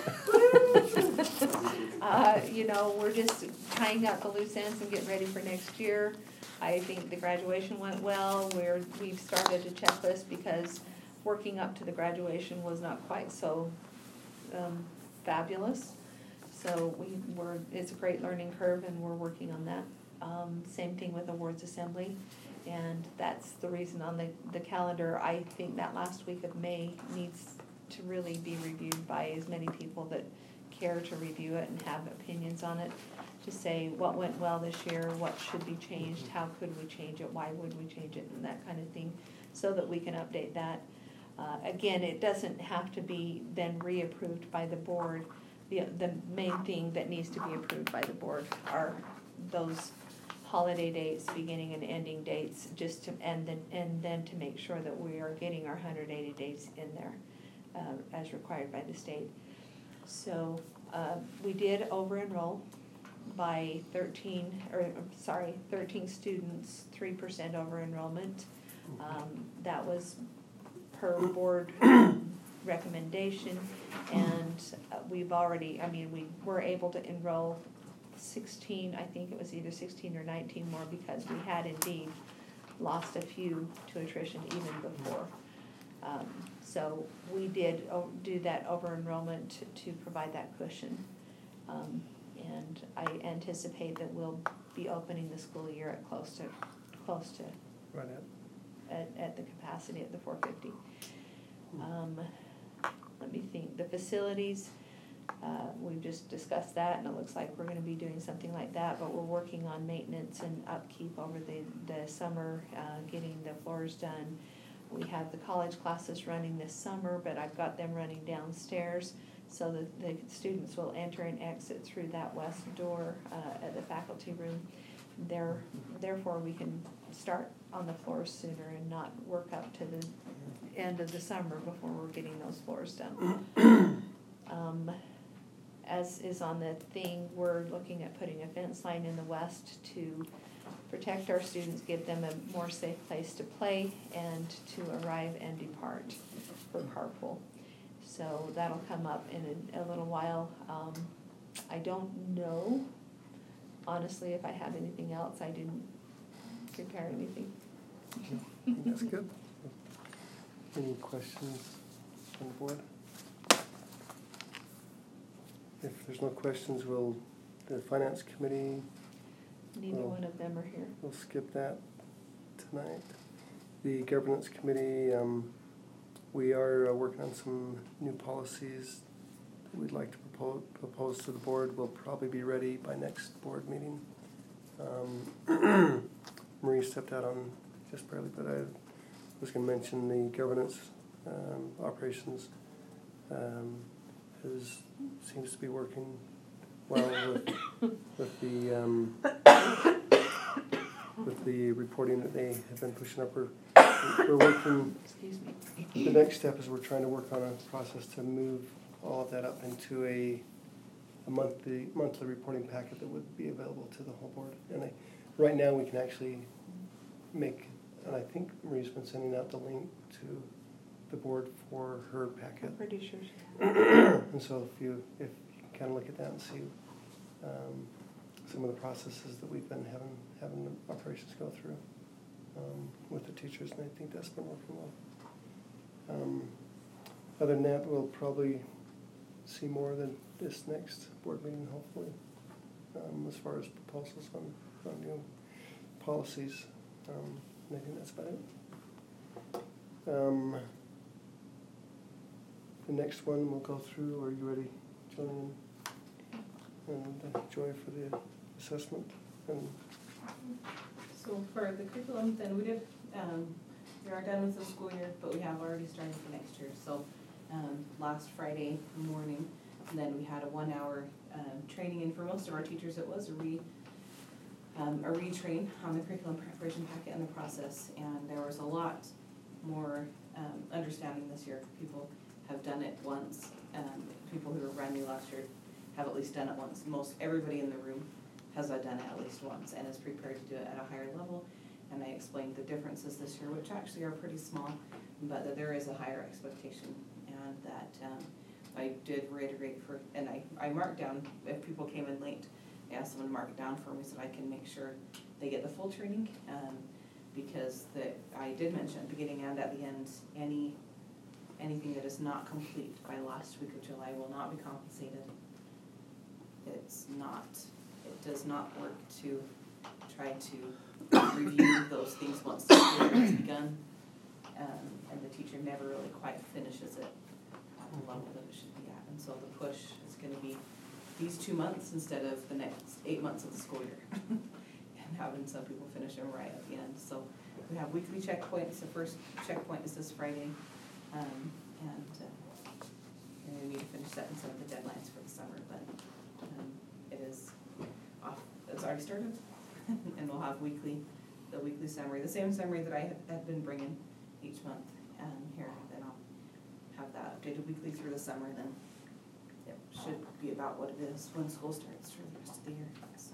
S6: You know, we're just tying up the loose ends and getting ready for next year. I think the graduation went well. We've started a checklist because working up to the graduation was not quite so fabulous. So it's a great learning curve and we're working on that. Same thing with awards assembly. And that's the reason on the calendar, I think that last week of May needs to really be reviewed by as many people that care to review it and have opinions on it, to say what went well this year, what should be changed, how could we change it, why would we change it, and that kind of thing, so that we can update that. Again, it doesn't have to be then reapproved by the board. The main thing that needs to be approved by the board are those holiday dates, beginning and ending dates, just to, and then to make sure that we are getting our 180 days in there, as required by the state. So, we did over-enroll by 13 students, 3% over-enrollment. That was per board recommendation, and we've already, we were able to enroll 16, I think it was either 16 or 19 more, because we had indeed lost a few to attrition even before. So we did do that over-enrollment to provide that cushion. And I anticipate that we'll be opening the school year at close to
S1: Right
S6: at the capacity at the 450. Let me think. The facilities, We've just discussed that, and it looks like we're gonna be doing something like that, but we're working on maintenance and upkeep over the summer, getting the floors done. We have the college classes running this summer, but I've got them running downstairs, so that the students will enter and exit through that west door, at the faculty room. Therefore, we can start on the floors sooner and not work up to the end of the summer before we're getting those floors done. As is on the thing, we're looking at putting a fence line in the west to protect our students, give them a more safe place to play and to arrive and depart for carpool. So that'll come up in a little while. I don't know, honestly, if I have anything else. I didn't prepare anything.
S1: That's good. Any questions on the board? If there's no questions, the finance committee,
S6: Neither one of them are here.
S1: we'll skip that tonight. The governance committee, we are working on some new policies that we'd like to propose to the board. We'll probably be ready by next board meeting. Marie stepped out on just barely, but I was going to mention the governance operations seems to be working well with the reporting that they have been pushing up. We're working.
S6: Excuse me.
S1: The next step is we're trying to work on a process to move all of that up into a monthly reporting packet that would be available to the whole board. And right now we can actually make, and I think Marie's been sending out the link to the board for her packet.
S6: I'm pretty sure.
S1: And so if you can kind of look at that and see some of the processes that we've been having the operations go through with the teachers, and I think that's been working well. Other than that, we'll probably see more than this next board meeting, hopefully, as far as proposals on new policies. And I think that's about it. The next one we'll go through. Are you ready, Jillian and Joy, for the assessment? And
S10: So for the curriculum, then we are done with the school year, but we have already started for next year. So last Friday morning, and then we had a 1 hour training, and for most of our teachers it was a retrain on the curriculum preparation packet and the process, and there was a lot more understanding this year. People have done it once. People who were brand new last year have at least done it once. Everybody in the room has done it at least once and is prepared to do it at a higher level. And I explained the differences this year, which actually are pretty small, but that there is a higher expectation, and that I did reiterate and I marked down if people came in late. I asked someone to mark it down for me so that I can make sure they get the full training, because I did mention at the beginning and at the end, anything that is not complete by last week of July will not be compensated. It does not work to try to review those things once the school year has begun, and the teacher never really quite finishes it at the level that it should be at. And so the push is going to be these 2 months instead of the next 8 months of the school year, and having some people finish them right at the end. So we have weekly checkpoints. The first checkpoint is this Friday, and we need to finish setting some of the deadlines for the summer, but it is off. It's already started, and we'll have the weekly summary, the same summary that I have been bringing each month here. Then I'll have that updated weekly through the summer. Then it should be about what it is when school starts for the rest of the year. So.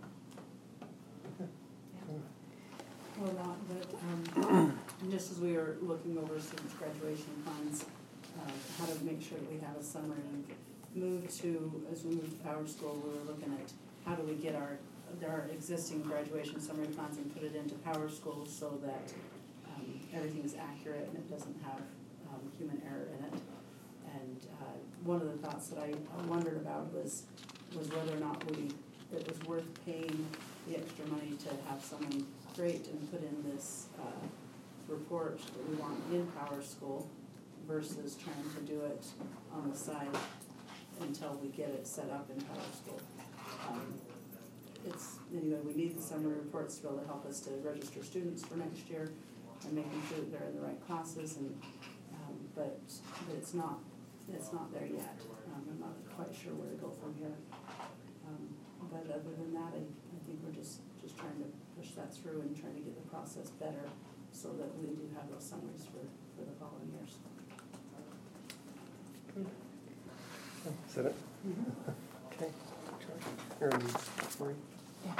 S11: Well, not, but just as we were looking over students' graduation plans, how to make sure that we have a summary. As we moved to Power School, we were looking at how do we get our existing graduation summary plans and put it into Power School so that everything is accurate and it doesn't have human error in it. And one of the thoughts that I wondered about was whether or not it was worth paying the extra money to have someone create and put in this report that we want in Power School versus trying to do it on the side until we get it set up in Tyler School. Anyway, we need the summary reports to be able to help us to register students for next year and making sure that they're in the right classes but it's not there yet. I'm not quite sure where to go from here. But other than that, I think we're just trying to push that through and trying to get the process better so that we do have those summaries for the following years.
S1: Is that it? Okay. Marie?
S8: Yeah.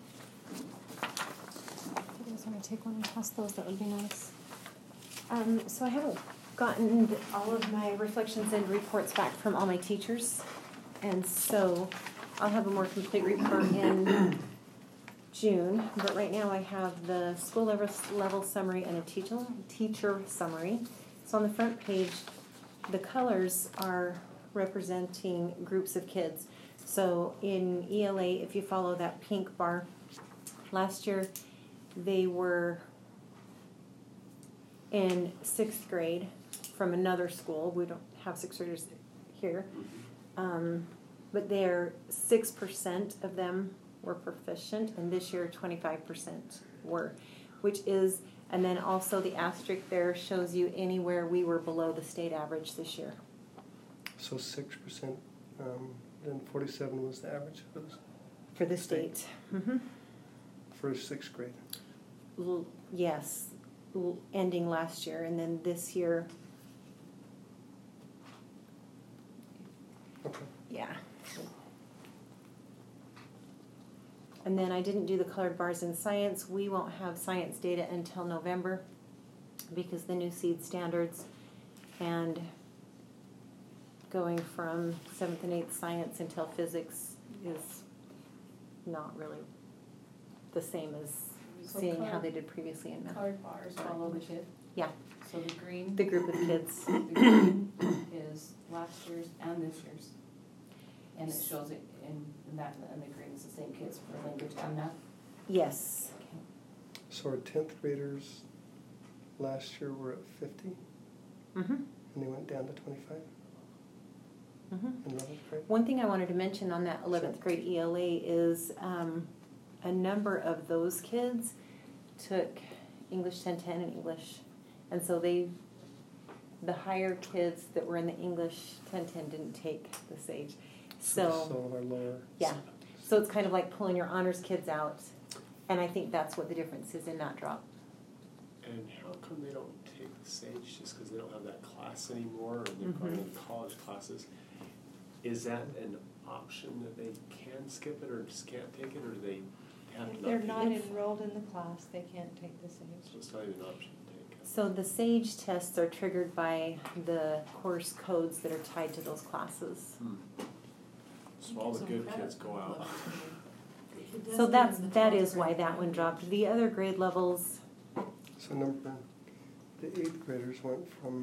S8: If you guys want to take one and pass those, that would be nice. So I haven't gotten all of my reflections and reports back from all my teachers, and so I'll have a more complete report in June, but right now I have the school level summary and a teacher summary. So on the front page, the colors are representing groups of kids. So in ELA, if you follow that pink bar, last year they were in 6th grade from another school. We don't have 6th graders here. But 6% of them were proficient, and this year 25% were, which is, and then also the asterisk there shows you anywhere we were below the state average this year.
S1: So 6%, then 47 was the average
S8: for the state. Mm-hmm.
S1: For 6th grade.
S8: Yes, ending last year, and then this year.
S1: Okay.
S8: Yeah. And then I didn't do the colored bars in science. We won't have science data until November because the new seed standards and going from 7th and 8th science until physics is not really the same as seeing how they did previously in math.
S10: Colored bars follow the kid.
S8: Yeah.
S10: So the green.
S8: The group of kids.
S10: The green is last year's and this year's. And it shows it in that, and the green is the same kids for language and math?
S8: Yes.
S10: Okay.
S1: So our 10th graders last year were at 50,
S8: Mm-hmm.
S1: and they went down to 25
S8: Mm-hmm.
S1: in 11th grade?
S8: One thing I wanted to mention on that 11th grade ELA is a number of those kids took English 1010 and English. And so the higher kids that were in the English 1010 didn't take the SAGE.
S1: So our lower.
S8: Yeah. So it's kind of like pulling your honors kids out. And I think that's what the difference is in that drop.
S9: And how come they don't take the SAGE just because they don't have that class anymore, or they're going into college classes? Is that an option that they can skip it or just can't take it, or do they have to
S6: If they're not
S8: If-
S6: enrolled in the class, they can't take the SAGE.
S9: So it's not even an option to take.
S8: So the SAGE tests are triggered by the course codes that are tied to those classes.
S9: So all the good kids go out.
S8: So that is why that one dropped. The other grade levels,
S1: So the 8th graders went from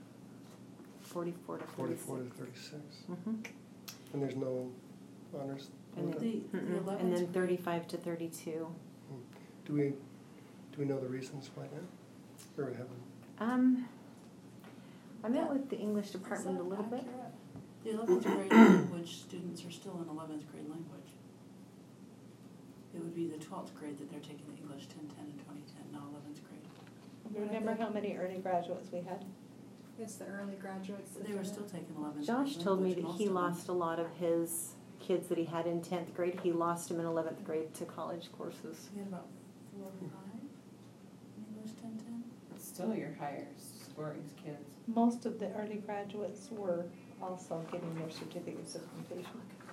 S8: 44 to
S1: 44 to 36.
S8: Mm-hmm.
S1: And there's no honors.
S8: And then, and then 35 to 32.
S1: Do we know the reasons why that? Or haven't?
S8: I met with the English department a little bit.
S11: The 11th grade language students are still in 11th grade language. It would be the 12th grade that they're taking the English 1010 and 2010, not 11th grade.
S6: Remember how many early graduates we had?
S7: It's the early graduates.
S11: They were still taking 11th
S8: Josh
S11: grade
S8: told me
S11: language,
S8: that
S11: most
S8: he
S11: of them.
S8: lost a lot of his kids that he had in 10th grade. He lost them in 11th grade to college courses.
S11: We had about 4 or 5 in English 1010.
S10: It's still your higher scoring kids.
S6: Most of the early graduates were also getting their certificates of completion.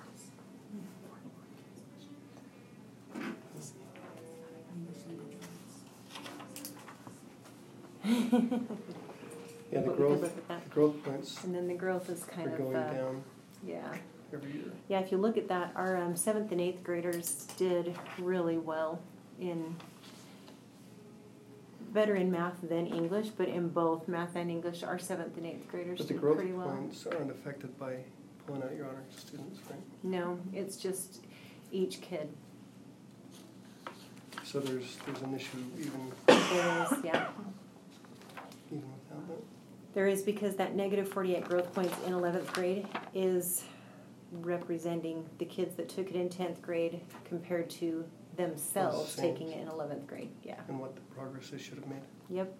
S1: Yeah, the
S8: But we could
S1: growth,
S8: look at that.
S1: the growth points
S8: And then the growth is kind
S1: are
S8: of,
S1: going down
S8: yeah.
S1: every year.
S8: Yeah, if you look at that, our 7th and 8th graders did really well better in math than English, but in both math and English, our 7th and 8th graders
S1: But the
S8: did
S1: growth
S8: pretty well.
S1: points aren't affected by pulling out your honor students, right?
S8: No, it's just each kid.
S1: So there's an issue even
S8: There is, yeah.
S1: without that.
S8: There is, because that negative 48 growth points in 11th grade is representing the kids that took it in 10th grade compared to themselves
S1: Same.
S8: taking it in 11th grade. Yeah.
S1: And what the progress they should have made.
S8: Yep.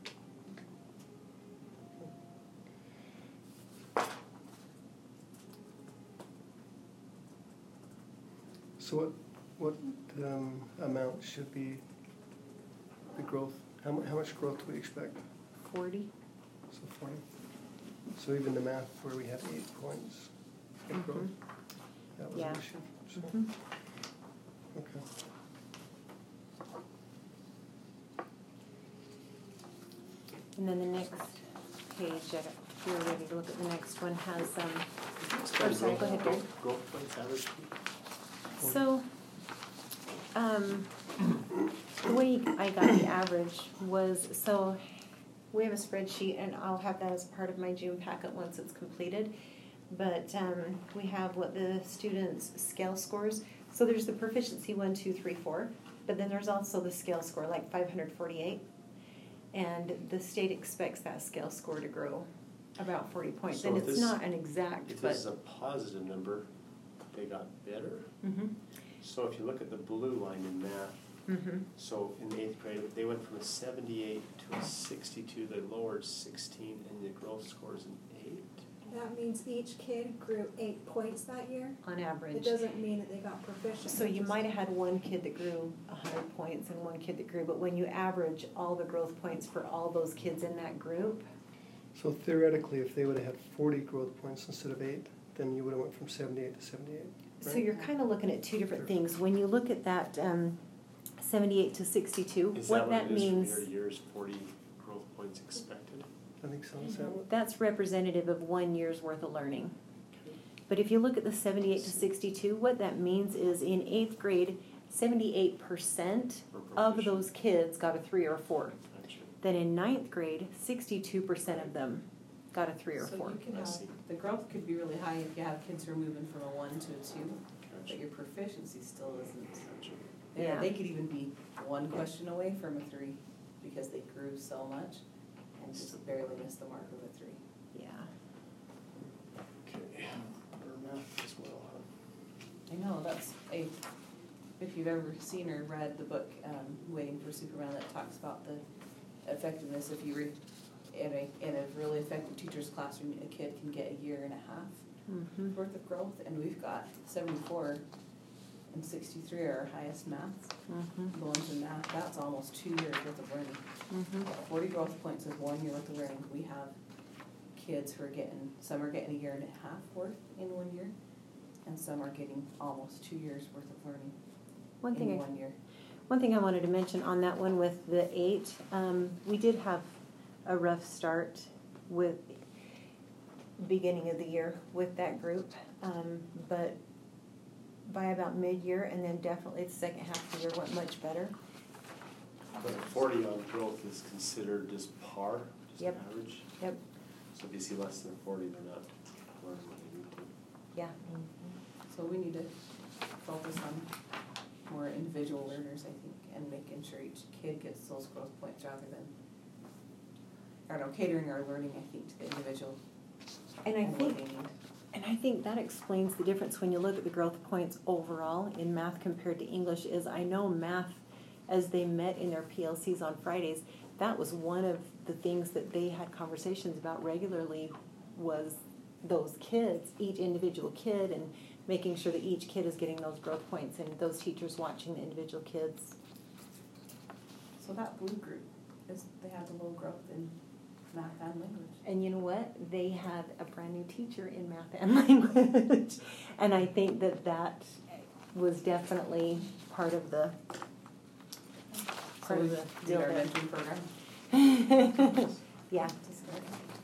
S1: So what amount should be the growth? How much growth do we expect?
S8: 40.
S1: So 40. So even the math where we had 8 points in growth, that was
S8: Yeah.
S1: an issue. So,
S8: Mhm.
S1: okay.
S8: And then the next page, if you're ready to look at the next one, has,
S9: Sorry,
S8: or sorry, go ahead, Gary.
S9: Growth points average.
S8: So, the way I got the average was, so we have a spreadsheet and I'll have that as part of my June packet once it's completed. But we have what the students' scale scores. So there's the proficiency 1, 2, 3, 4, but then there's also the scale score, like 548. And the state expects that scale score to grow about 40 points.
S9: So
S8: And
S9: if
S8: it's
S9: this-
S8: not an exact,
S9: If
S8: but.
S9: this is a positive number, they got better.
S8: Mhm.
S9: So if you look at the blue line in math,
S8: Mhm.
S9: so in 8th grade, they went from a 78 to a 62, they lowered 16, and the growth score is an 8.
S7: That means each kid grew 8 points that year.
S8: On
S7: It
S8: average.
S7: doesn't mean that they got proficient.
S8: So you might have had one kid that grew 100 points and one kid that grew, but when you average all the growth points for all those kids in that group,
S1: So theoretically, if they would have had 40 growth points instead of 8, then you would have went from 78 to 78.
S8: so
S1: right?
S8: you're kind of looking at two different things. When you look at that 78 to 62,
S9: Is
S8: what
S9: that
S8: that
S9: what it is
S8: means,
S9: from year to year, is 40 growth points expected?
S1: I think so. Is that what?
S8: that's representative of 1 year's worth of learning. But if you look at the 78 to 62, what that means is in 8th grade, 78%
S9: For
S8: of
S9: proficient?
S8: those kids got a 3 or 4.
S9: Gotcha.
S8: Then in 9th grade, 62% of them got a 3 or 4.
S10: So you can
S9: I
S10: have,
S9: see.
S10: the growth could be really high if you have kids who are moving from a 1 to a 2, but
S9: Gotcha.
S10: your proficiency still isn't.
S9: Gotcha.
S8: Yeah.
S10: They could even be 1 question away from a 3 because they grew so much and just barely missed the mark of a 3.
S8: Yeah.
S9: Okay, or math as well, huh?
S10: I know, if you've ever seen or read the book, Waiting for Superman, that talks about the effectiveness, if you in a really effective teacher's classroom, a kid can get a year and a half
S8: Mm-hmm.
S10: worth of growth, and we've got 74 and 63 are our highest maths.
S8: Mm-hmm.
S10: The ones in math, that's almost 2 years worth of learning.
S8: Mm-hmm.
S10: 40 growth points is 1 year worth of learning. We have kids who are getting, some are getting a year and a half worth in 1 year, and some are getting almost 2 years worth of learning in 1 year.
S8: One thing I wanted to mention on that one with the 8, we did have a rough start with beginning of the year with that group, but by about mid-year and then definitely the second half of the year went much better.
S9: But a 40 on growth is considered just par, just
S8: Yep.
S9: average?
S8: Yep.
S9: So if you see less than 40, they're not learning what they need to.
S8: Yeah.
S10: So we need to focus on more individual learners, I think, and making sure each kid gets those growth points rather than, I don't know, catering our learning, I think, to the individual.
S8: And I
S10: what
S8: think
S10: they need.
S8: And I think that explains the difference when you look at the growth points overall in math compared to English. Is I know math, as they met in their PLCs on Fridays, that was one of the things that they had conversations about regularly was those kids, each individual kid, and making sure that each kid is getting those growth points and those teachers watching the individual kids.
S10: So that blue group, they have the low growth in math and language.
S8: And you know what? They had a brand new teacher in math and language. And I think that that was definitely part of the
S10: So we
S8: deal
S10: did our
S8: there.
S10: mentoring program.
S8: Yeah.
S10: to start.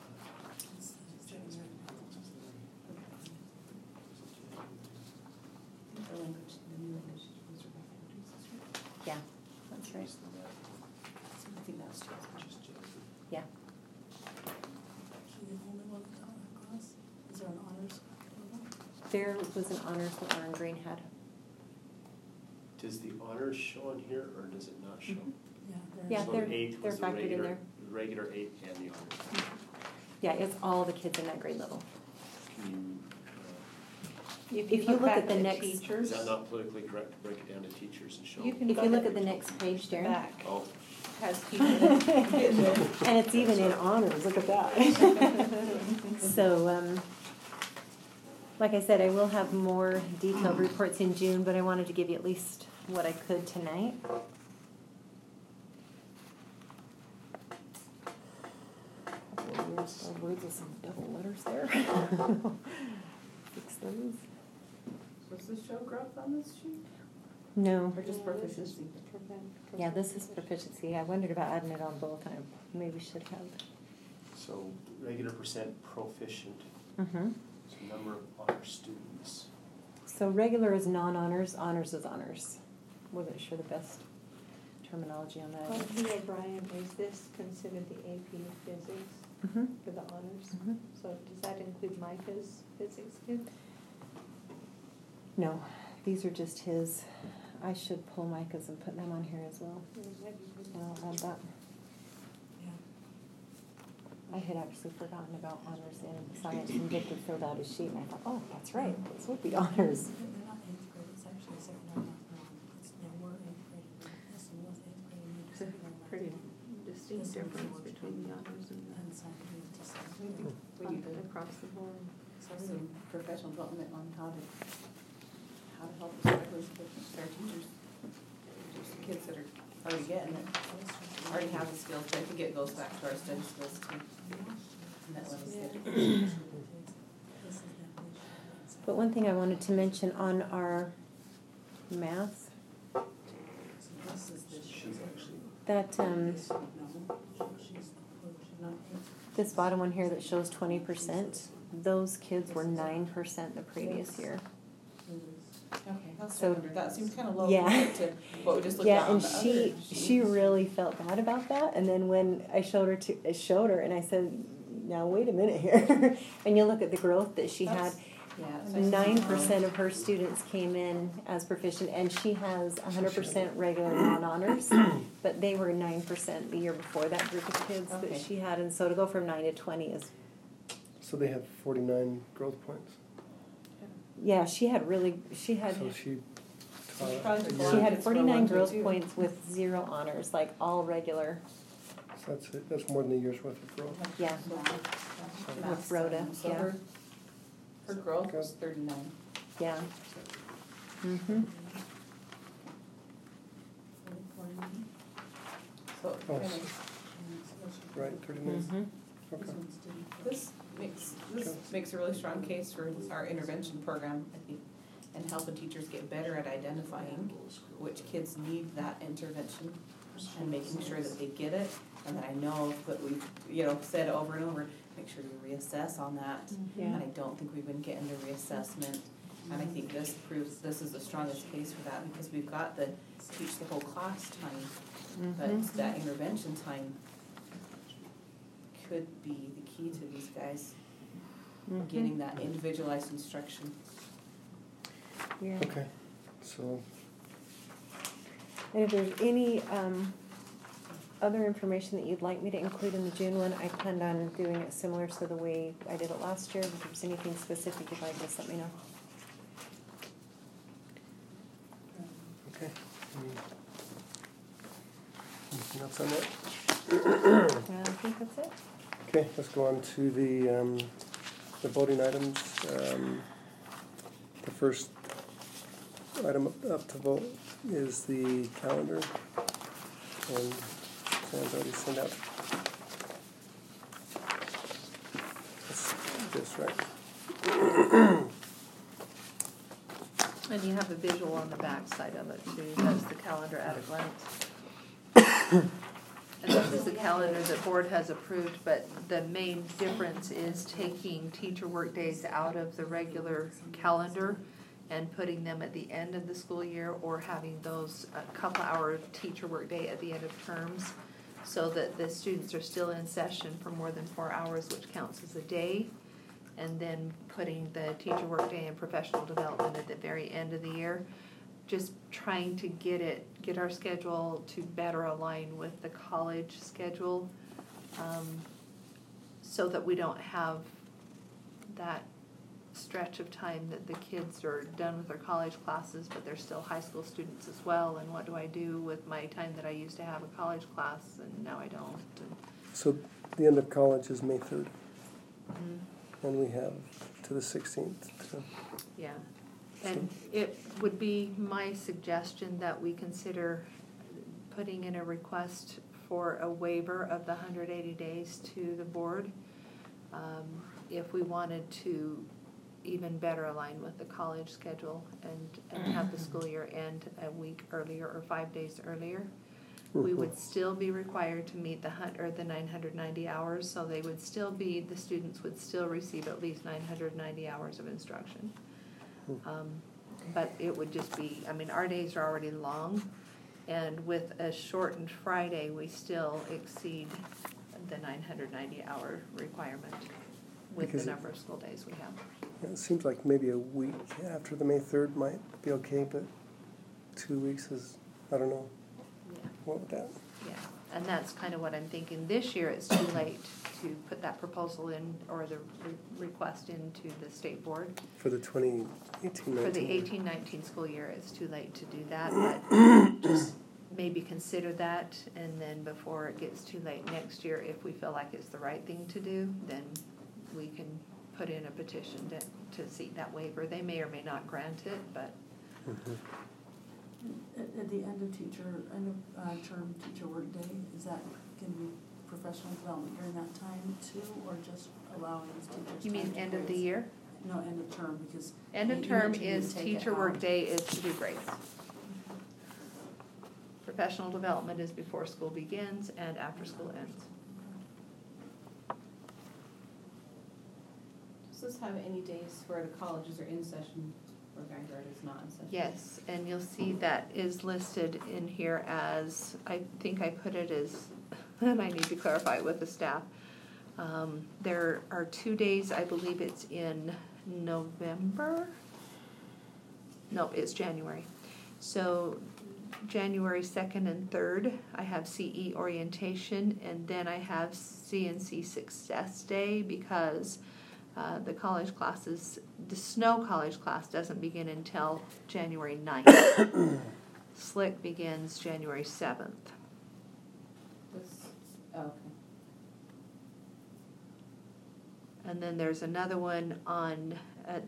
S10: The language, the new language was Rebecca Andrews.
S8: Yeah, that's right.
S10: I think that's true.
S8: Yeah.
S11: She the only one with honor class? Is there an honors program?
S8: There was an honors that Lauren Green had.
S9: Does the honors show on here, or does it not show?
S11: Yeah, there's.
S8: Yeah,
S9: So
S8: they're-
S9: the 8
S8: they're
S9: was the
S8: factored in
S9: regular,
S8: there.
S9: the regular 8 and the honors.
S8: Yeah, it's all the kids in that grade level.
S9: Can you
S8: If you look at the next,
S9: Is
S6: teachers,
S9: that not politically correct to break it down to teachers and show?
S6: you can
S8: if you look at the next page, Darren,
S6: back
S9: Oh,
S6: has teachers.
S8: and it's even in honors, look at that. So, like I said, I will have more detailed reports in June, but I wanted to give you at least what I could tonight. Our words with some double letters there. Fix those.
S10: Was this show growth on this sheet,
S8: No.
S10: or just proficiency?
S8: Yeah, this is proficiency. I wondered about adding it on both. I maybe should have.
S9: so regular percent proficient,
S8: Mm-hmm.
S9: so number of honor students.
S8: So regular is non-honors, honors is honors. Wasn't sure the best terminology on that.
S6: Well, Brian, is this considered the AP physics
S8: Mm-hmm.
S6: for the honors?
S8: Mm-hmm.
S6: So does that include Micah's physics too?
S8: No, these are just his. I should pull Micah's and put them on here as well. And I'll add that. I had actually forgotten about honors and science, and Victor filled out his sheet, and I thought, oh, that's right, this would be honors.
S11: They're not eighth grade, it's actually secondary math. They were eighth grade, this one was eighth grade, and
S6: It's a
S11: secondary math.
S6: pretty distinct difference between the honors and
S11: And science and
S10: Maybe we need to
S6: across the board.
S10: have some professional development on how to help the strugglers with our teachers. Just the kids that are already getting it, already have the skills, but I think it goes back to our study skills too. And that was it.
S8: But one thing I wanted to mention on our math,
S9: She's actually.
S8: that this bottom one here that shows 20%, those kids were 9% the previous year.
S10: Okay, that's
S8: So-
S10: so, that seems kind of low
S8: Yeah.
S10: compared to what we just looked at
S8: Yeah,
S10: on
S8: and
S10: the
S8: she
S10: other
S8: she really felt bad about that. And then when I showed her, and I said, "Now wait a minute here," and you look at the growth that she had.
S10: Yeah, it's nice to see.
S8: 9% of her students came in as proficient, and she has 100% regular non-honors, but they were 9% the year before that group of kids
S10: Okay.
S8: that she had, and so to go from 9 to 20 is,
S1: So they have 49 growth points.
S8: yeah, she had
S1: So she
S10: probably took a lot
S8: she
S10: of
S8: had
S10: kids from
S8: 49
S10: one to
S8: growth
S10: two.
S8: points with 0 honors, like all regular,
S1: So that's it. That's more than a year's worth of growth.
S8: yeah.
S10: With
S8: Rhoda,
S10: so
S8: yeah.
S10: her growth was 39.
S8: Yeah. Mm-hmm.
S10: So
S1: Oh,
S10: anyway,
S1: Right, 39.
S8: Mm-hmm.
S1: Okay.
S10: this makes a really strong case for our intervention program, I think, and helping teachers get better at identifying which kids need that intervention and making sure that they get it. And that I know that we've, said over and over, make sure we reassess on that.
S8: Yeah.
S10: And I don't think we've been getting the reassessment. And I think this proves, this is the strongest case for that, because we've got the teach the whole class time, but that intervention time could be the key to these guys getting that individualized instruction.
S8: Yeah.
S1: Okay. So
S8: And if there's any other information that you'd like me to include in the June one, I planned on doing it similar to the way I did it last year. If there's anything specific you'd like, just let me know.
S1: okay. Anything else on that?
S8: I think that's it.
S1: Okay, let's go on to the voting items. The first item up to vote is the calendar, and Sam's already sent out. That's this, right?
S6: And you have a visual on the back side of it too. That's the calendar at a glance. And this is the calendar the board has approved, but the main difference is taking teacher work days out of the regular calendar and putting them at the end of the school year, or having those a couple hour teacher work day at the end of terms, so that the students are still in session for more than 4 hours, which counts as a day. And then putting the teacher work day and professional development at the very end of the year. Just trying to get our schedule to better align with the college schedule, so that we don't have that stretch of time that the kids are done with their college classes, but they're still high school students as well, and what do I do with my time that I used to have a college class and now I don't? And,
S1: So the end of college is May 3rd,
S6: mm,
S1: and we have to the 16th. So
S6: yeah, and it would be my suggestion that we consider putting in a request for a waiver of the 180 days to the board, if we wanted to even better align with the college schedule and have the school year end a week earlier or 5 days earlier. We would still be required to meet the 990 hours, so they would still be, the students would still receive at least 990 hours of instruction. But it would just be, I mean, our days are already long, and with a shortened Friday, we still exceed the 990 hour requirement with
S1: Because
S6: the number of school days we have.
S1: it seems like maybe a week after the May 3rd might be okay, but 2 weeks is, I don't know.
S6: Yeah.
S1: What would that?
S6: Yeah, and that's kind of what I'm thinking. This year, it's too late to put that proposal in, or the request into the state board.
S1: For the 2018-19?
S6: For the 18-19 school year, it's too late to do that, but just maybe consider that, and then before it gets too late next year, if we feel like it's the right thing to do, then we can put in a petition to seek that waiver. They may or may not grant it, but
S11: At the end of term teacher workday, is that going to be professional development during that time too, or just allowing teachers?
S6: you mean end of the year?
S11: No, end of term, because.
S6: End of
S11: you
S6: term
S11: mentioned you
S6: is
S11: take it
S6: teacher
S11: out.
S6: workday is to do grades. Professional development is before school begins and after school ends.
S10: Does this have any days where the colleges are in session or Vanguard is not in session?
S6: Yes, and you'll see that is listed in here as, I think I put it as, and I need to clarify it with the staff. There are 2 days, I believe it's in November? No, it's January. So January 2nd and 3rd, I have CE orientation, and then I have CNC Success Day because the college classes, the snow college class doesn't begin until January 9th. Slick begins January 7th.
S10: Okay.
S6: And then there's another one on at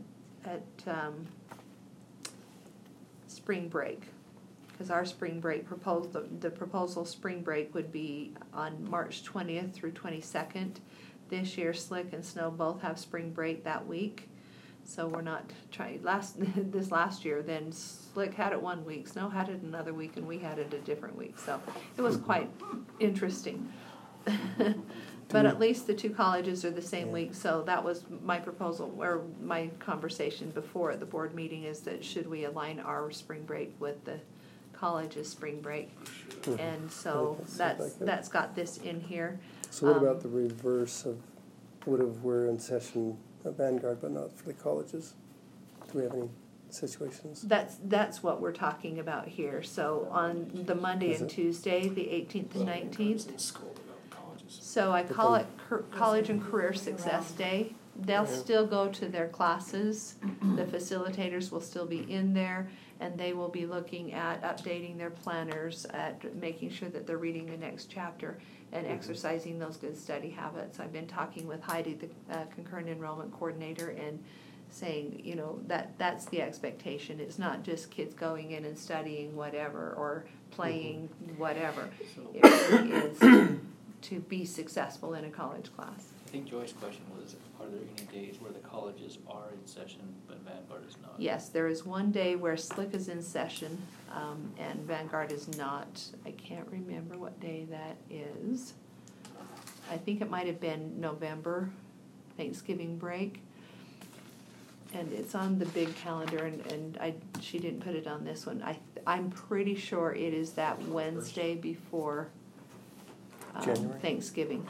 S6: spring break, because our spring break the proposal spring break would be on March 20th through 22nd. This year, Slick and Snow both have spring break that week, so we're not trying. This last year, then Slick had it 1 week, Snow had it another week, and we had it a different week. So it was quite interesting. But at least the two colleges are the same week, so that was my proposal, or my conversation before at the board meeting, is that should we align our spring break with the college's spring break? And so that's got this in here.
S1: So what about the reverse of we're in session at Vanguard but not for the colleges? Do we have any situations?
S6: That's what we're talking about here. So on the Monday and Tuesday, the 18th and 19th. So I call it College and Career Success Day. They'll still go to their classes. The facilitators will still be in there, and they will be looking at updating their planners, at making sure that they're reading the next chapter and exercising those good study habits. I've been talking with Heidi, the concurrent enrollment coordinator, and saying, you know, that's the expectation. It's not just kids going in and studying whatever or playing whatever. It really is to be successful in a college class.
S5: I think Joy's question was, are there any days where the colleges are in session but Vanguard is not?
S6: Yes, there is one day where Slick is in session and Vanguard is not. I can't remember what day that is. I think it might have been November, Thanksgiving break. And it's on the big calendar, and she didn't put it on this one. I'm pretty sure it is that Wednesday before Thanksgiving.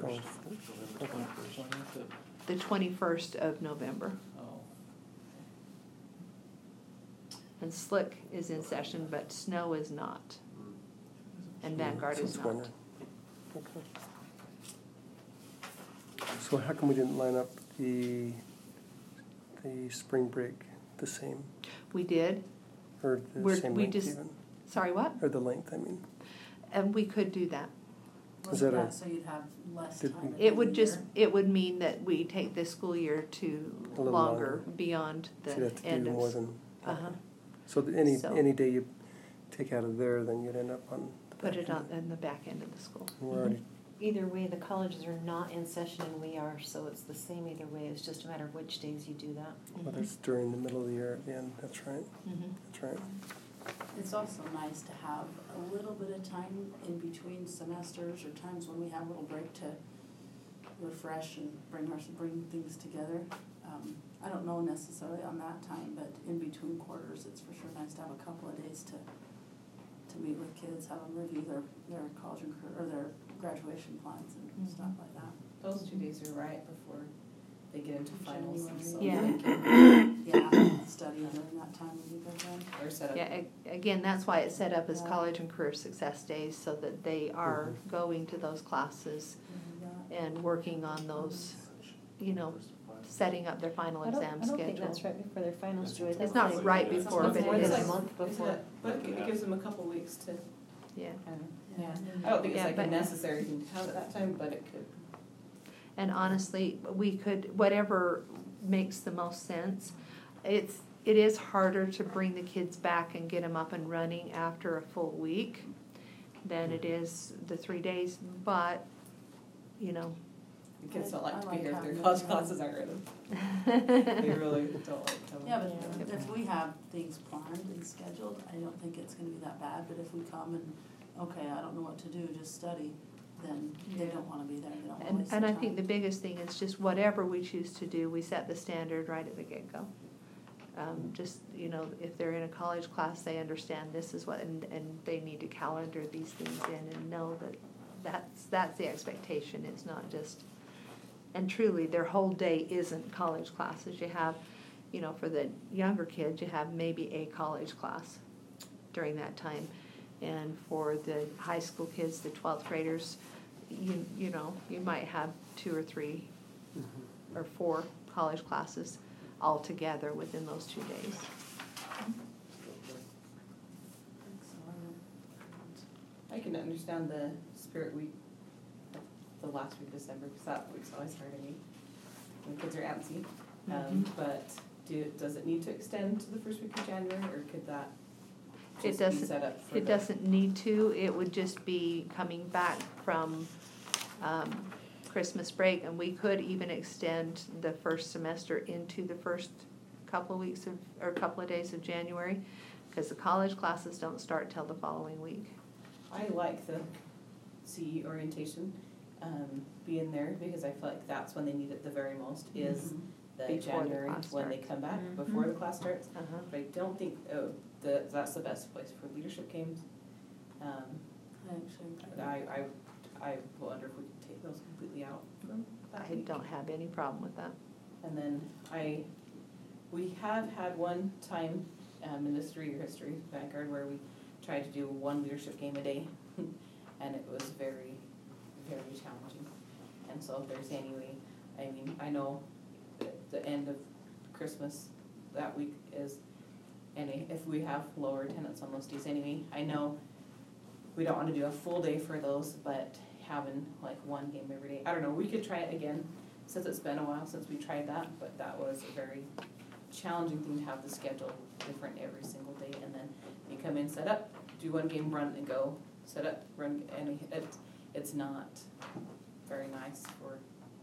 S6: The 21st of November.
S5: Oh.
S6: And Slick is in session, but Snow is not. And Vanguard is not.
S1: Okay. So how come we didn't line up the the spring break the same,
S6: We did.
S1: or the
S6: We're-
S1: same
S6: we
S1: length
S6: just-
S1: even?
S6: Sorry, what?
S1: Or the length, I mean.
S6: And we could do that.
S1: Is
S11: Wasn't
S1: that a-
S11: that so you'd have less
S1: Did
S11: time?
S1: we-
S11: at
S6: It
S11: the
S6: would
S11: end
S6: just,
S11: of the
S6: it would mean that we take this school year to
S1: A little
S6: longer,
S1: longer.
S6: beyond the
S1: So you'd have to
S6: end
S1: do
S6: of.
S1: more than.
S6: Uh-huh.
S1: So
S6: So-
S1: any day you take out of there, then you'd end up on the
S6: Put
S1: back
S6: it
S1: end.
S6: on in the back end of the school.
S1: We're already,
S8: Either way, the colleges are not in session and we are, so it's the same either way. It's just a matter of which days you do that.
S1: whether it's during the middle of the year at the end, that's right,
S6: Mhm.
S1: that's right.
S11: It's also nice to have a little bit of time in between semesters or times when we have a little break to refresh and bring things together. I don't know necessarily on that time, but in between quarters, it's for sure nice to have a couple of days to meet with kids, have them review their college and career, or their graduation plans and stuff like that.
S10: Those 2 days are right before they get into finals, so
S6: Yeah.
S10: they can,
S11: Yeah, study during that time would be good then.
S10: they're set up.
S6: Yeah, again, that's why it's set up as college and career success days, so that they are going to those classes and working on those, setting up their final exam
S8: I don't think
S6: schedule.
S8: that's right before their finals, Joy.
S6: It's
S8: That's
S6: not
S8: like-
S6: right before,
S8: It's
S6: but
S8: more
S6: it
S8: than
S6: is.
S8: a month
S10: Isn't
S8: before.
S10: it? But it gives them a couple weeks to,
S6: Yeah.
S10: yeah. I don't think it's
S6: Yeah,
S10: like a
S6: but-
S10: necessary thing to have at that time, but it could.
S6: And honestly, we could, whatever makes the most sense. It is harder to bring the kids back and get them up and running after a full week than it is the 3 days, but,
S10: The kids don't like to
S11: I
S10: be here if
S11: having
S10: their college
S11: them.
S10: classes aren't written. They really don't like to.
S11: Yeah, but if we have things planned and scheduled, I don't think it's gonna be that bad, but if we come and, okay, I don't know what to do, just study, then they don't wanna be there, they don't wanna waste their
S6: And
S11: time.
S6: I think the biggest thing is just whatever we choose to do, we set the standard right at the get-go. If they're in a college class, they understand this is what, and they need to calendar these things in and know that that's the expectation. It's not just, and truly, their whole day isn't college classes. You have, for the younger kids, you have maybe a college class during that time. And for the high school kids, the 12th graders, you might have 2 or 3 or 4 college classes all together within those 2 days.
S10: I can understand the Spirit Week, the last week of December, because that week's always hard to me. When kids are antsy. But does it need to extend to the first week of January, or could that
S6: It
S10: just be
S6: doesn't-
S10: set up for
S6: It doesn't need to, it would just be coming back from Christmas break, and we could even extend the first semester into the first couple of days of January, because the college classes don't start till the following week.
S10: I like the CE orientation being there, because I feel like that's when they need it the very most, is the
S6: Before the
S10: January,
S6: class
S10: when they
S6: starts.
S10: come back, before the class starts.
S6: Uh-huh.
S10: But I don't think, that's the best place for leadership games.
S11: I actually agree.
S10: I wonder if we could take those completely out from that
S6: I
S10: week.
S6: don't have any problem with that.
S10: And then we have had one time in this 3-year history, Vanguard, where we tried to do one leadership game a day, and it was very, very challenging. And so if there's any way, I know that the end of Christmas that week is, and if we have lower attendance on those days anyway, I know we don't want to do a full day for those, but having like one game every day, I don't know, we could try it again, since it's been a while since we tried that, but that was a very challenging thing to have the schedule different every single day, and then you come in, set up, do one game, run and go, set up, run, and it's not very nice for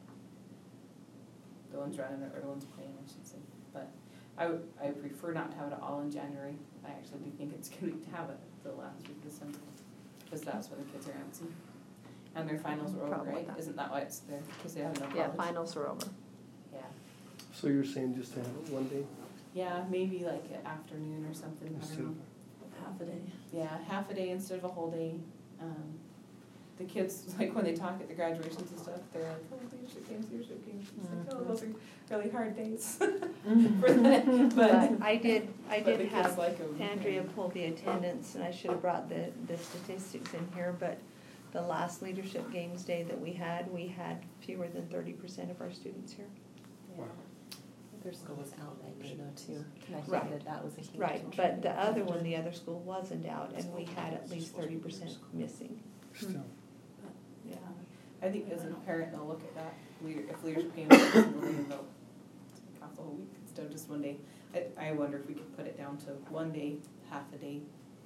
S10: the ones running or the ones playing, I should say. But I prefer not to have it all in January. I actually do think it's good to have it the last week of December, because that's when the kids are antsy. And their finals are over,
S6: Problem with
S10: right?
S6: that.
S10: Isn't that why it's there? Because they have no college?
S6: Yeah, finals are over.
S10: Yeah.
S1: So you're saying just to have it one day?
S10: Yeah, maybe like an afternoon or something, I
S1: Instead
S10: don't know.
S1: of-
S11: Half a day.
S10: Yeah, half a day instead of a whole day. The kids, like when they talk at the graduations and stuff, they're like, oh, leadership games. It's like, oh, those are really hard days for them.
S6: But I did
S10: but the kids
S6: have
S10: like 'em.
S6: Andrea pull the attendance, and I should have brought the statistics in here, but the last leadership games day that we had fewer than 30% of our students here.
S10: Yeah.
S12: Their school was out that day though too, and I
S6: Right.
S12: think that was a huge.
S6: Right, but
S12: contributor.
S6: the other one, the other school wasn't out, and we had at least 30% missing.
S1: Still.
S6: Yeah.
S10: I think as a parent, they'll look at that, if leadership games are single day, and they'll take off the whole week instead of just one day. I wonder if we could put it down to one day, half a day,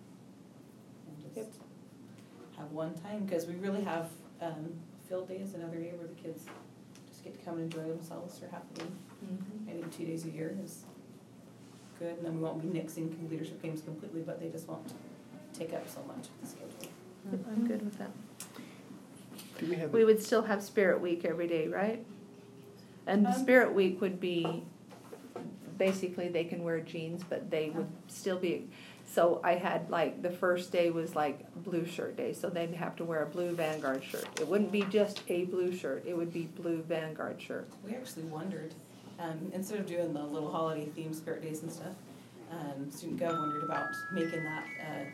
S10: and
S6: Yep.
S10: just have one time, because we really have, field day is another day where the kids just get to come and enjoy themselves for half a day.
S6: Mhm.
S10: I think 2 days a year is good, and then we won't be nixing leadership games completely, but they just won't take up so much of the schedule.
S6: I'm good with that.
S1: Do we have?
S6: We would still have Spirit Week every day, right? And the Spirit Week would be, basically they can wear jeans, but they would still be, so I had like, the first day was like blue shirt day, so they'd have to wear a blue Vanguard shirt. It wouldn't be just a blue shirt, it would be blue Vanguard shirt.
S10: We actually wondered, instead of doing the little holiday themed spirit days and stuff, Student Gov wondered about making that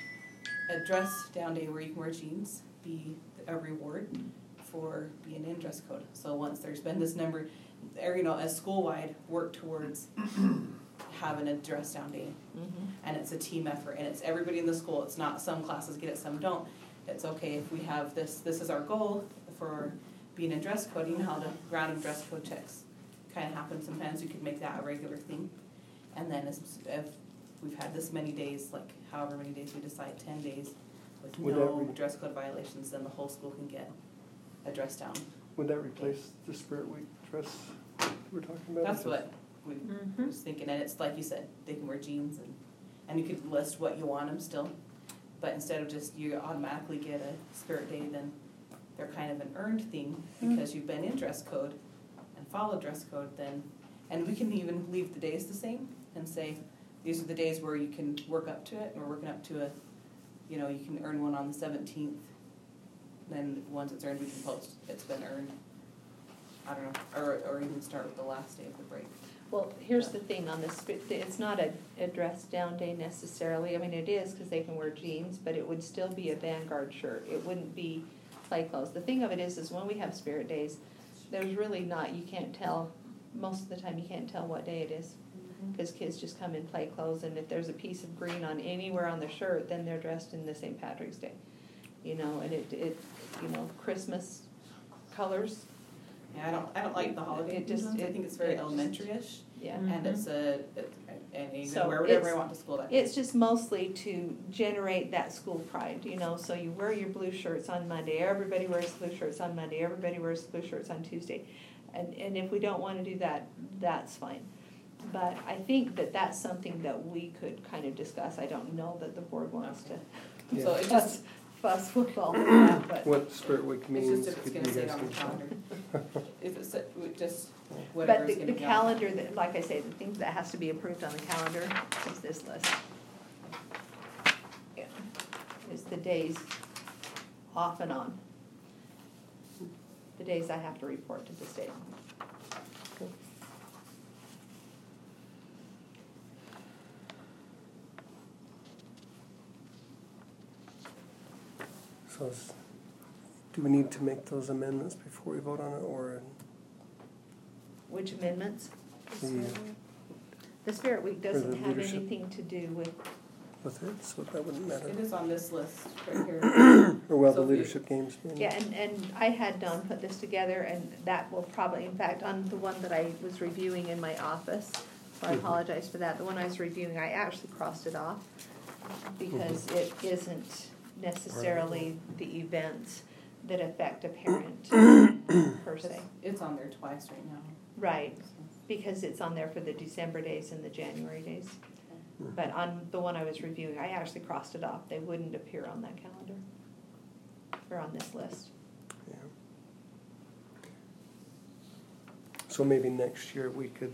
S10: a dress down day where you can wear jeans be a reward for being in dress code. So once there's been this number, or as school-wide, work towards having a dress down day. And it's a team effort, and it's everybody in the school. It's not some classes get it, some don't. It's okay if we have this is our goal for being in dress code. You know how the random dress code checks kind of happen sometimes. You could make that a regular thing. And then if we've had this many days, like however many days we decide, 10 days, with
S1: Would
S10: no
S1: that
S10: dress code violations, then the whole school can get a dress down.
S1: Would that replace the Spirit Week dress we're talking about?
S10: That's what we was thinking, and it's like you said, they can wear jeans, and you could list what you want them still, but instead of just you automatically get a spirit day, then they're kind of an earned thing because you've been in dress code and followed dress code. Then, and we can even leave the days the same and say these are the days where you can work up to it, and we're working up to a, you can earn one on the 17th. Then once it's earned, we can post it's been earned. I don't know, or even start with the last day of the break.
S6: Well, here's the thing on this, it's not a dress down day necessarily. I mean, it is because they can wear jeans, but it would still be a Vanguard shirt. It wouldn't be play clothes. The thing of it is when we have Spirit Days, there's really not, you can't tell, most of the time you can't tell what day it is. Because kids just come in play clothes, and if there's a piece of green on anywhere on their shirt, then they're dressed in the St. Patrick's Day. And it Christmas colors.
S10: Yeah, I don't like the holiday.
S6: It just,
S10: I think it's very elementary-ish.
S6: Yeah.
S10: And and you
S6: So
S10: can wear whatever
S6: it's-
S10: I want to school that day.
S6: It's just mostly to generate that school pride, so you wear your blue shirts on Monday, everybody wears blue shirts on Monday, everybody wears blue shirts on Tuesday. And if we don't want to do that, that's fine. But I think that that's something that we could kind of discuss. I don't know that the board wants to
S1: Yeah.
S10: So it just,
S6: fuss with all of that, but.
S1: What Spirit Week
S10: it's
S1: means.
S10: just if it's
S1: could
S10: gonna
S1: you
S10: say it
S1: guys
S10: on the
S1: can-
S10: calendar. If it's just
S6: But
S10: whatever's
S6: the
S10: gonna be on.
S6: calendar, that, like I say, the things that has to be approved on the calendar is this list. Yeah. Is the days off and on. The days I have to report to the state.
S1: So do we need to make those amendments before we vote on it, or
S6: Which amendments?
S1: the,
S6: The Spirit Week
S1: the
S6: doesn't have
S1: leadership.
S6: anything to do with,
S1: with it, so that wouldn't matter?
S10: It is on this list right here.
S1: Or well, the
S10: So if you-
S1: leadership games. maybe?
S6: yeah, and I had Dawn put this together, and that will probably, in fact, on the one that I was reviewing in my office, so I
S1: Mhm.
S6: apologize for that, the one I was reviewing, I actually crossed it off, because it isn't necessarily the events that affect a parent, per se.
S10: It's on there twice right now.
S6: Right, because it's on there for the December days and the January days.
S1: Mhm.
S6: But on the one I was reviewing, I actually crossed it off. They wouldn't appear on that calendar, or on this list.
S1: Yeah. So maybe next year we could,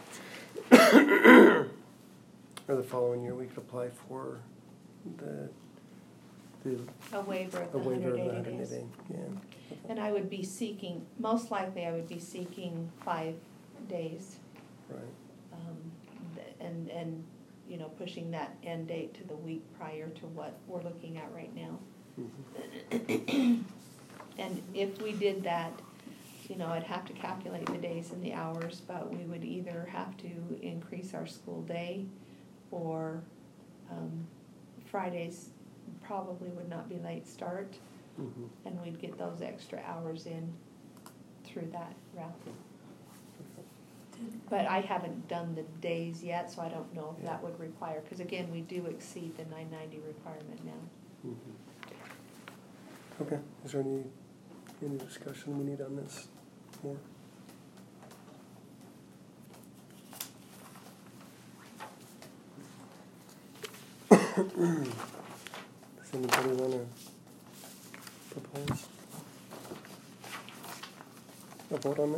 S1: or the following year, we could apply for the
S6: A waiver of
S1: a
S6: the
S1: waiver of the
S6: 180 days.
S1: 180, yeah.
S6: And I would be seeking, most likely I would be seeking 5 days.
S1: Right.
S6: And pushing that end date to the week prior to what we're looking at right now.
S1: Mhm.
S6: And if we did that, I'd have to calculate the days and the hours, but we would either have to increase our school day, or Fridays probably would not be late start, and we'd get those extra hours in through that route. But I haven't done the days yet, so I don't know if that would require, because again, we do exceed the 990 requirement now.
S1: Okay, is there any discussion we need on this more? Does anybody want to propose a vote on it?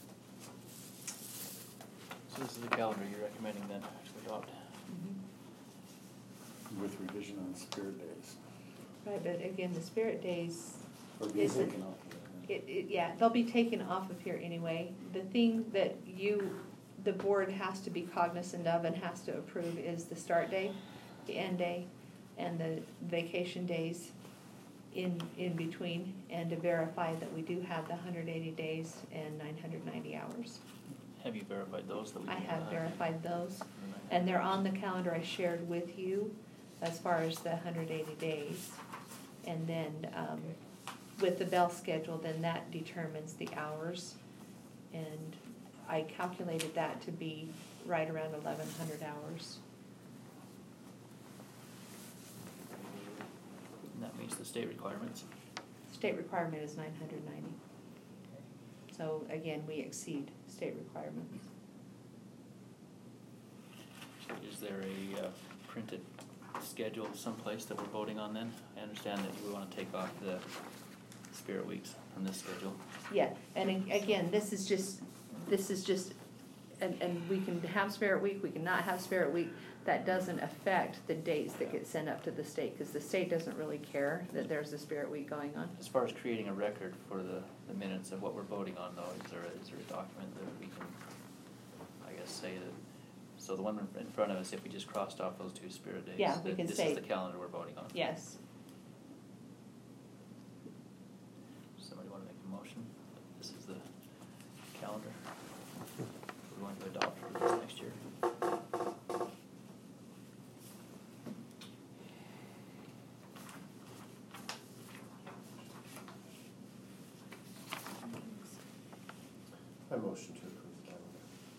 S5: So this is the calendar you're recommending then to adopt?
S4: With revision on Spirit Days.
S6: Right, but again, the Spirit Days
S4: Or be
S6: isn't,
S4: taken off of that.
S6: yeah, they'll be taken off of here anyway. The thing that the board has to be cognizant of and has to approve is the start day, the end day, and the vacation days in between, and to verify that we do have the 180 days and 990 hours.
S5: Have you verified those?
S6: I have verified those, and they're on the calendar I shared with you as far as the 180 days. And then with the bell schedule, then that determines the hours. And I calculated that to be right around 1,100 hours.
S5: And that meets the state requirements.
S6: State requirement is 990. So again, we exceed state requirements.
S5: Is there a printed schedule someplace that we're voting on then? I understand that you want to take off the Spirit Weeks from this schedule.
S6: Yeah, and again, this is just, and we can have Spirit Week, we can not have Spirit Week. That doesn't affect the dates that get sent up to the state, because the state doesn't really care that there's a Spirit Week going on.
S5: As far as creating a record for the minutes of what we're voting on though, is there a document that we can, I guess, say that, so the one in front of us, if we just crossed off those two Spirit Days,
S6: Yeah, we can
S5: this
S6: say,
S5: is the calendar we're voting on?
S6: Yes.
S5: Somebody want to make a motion? This is the calendar we're going to adopt for this next year.
S4: I motion to approve the calendar.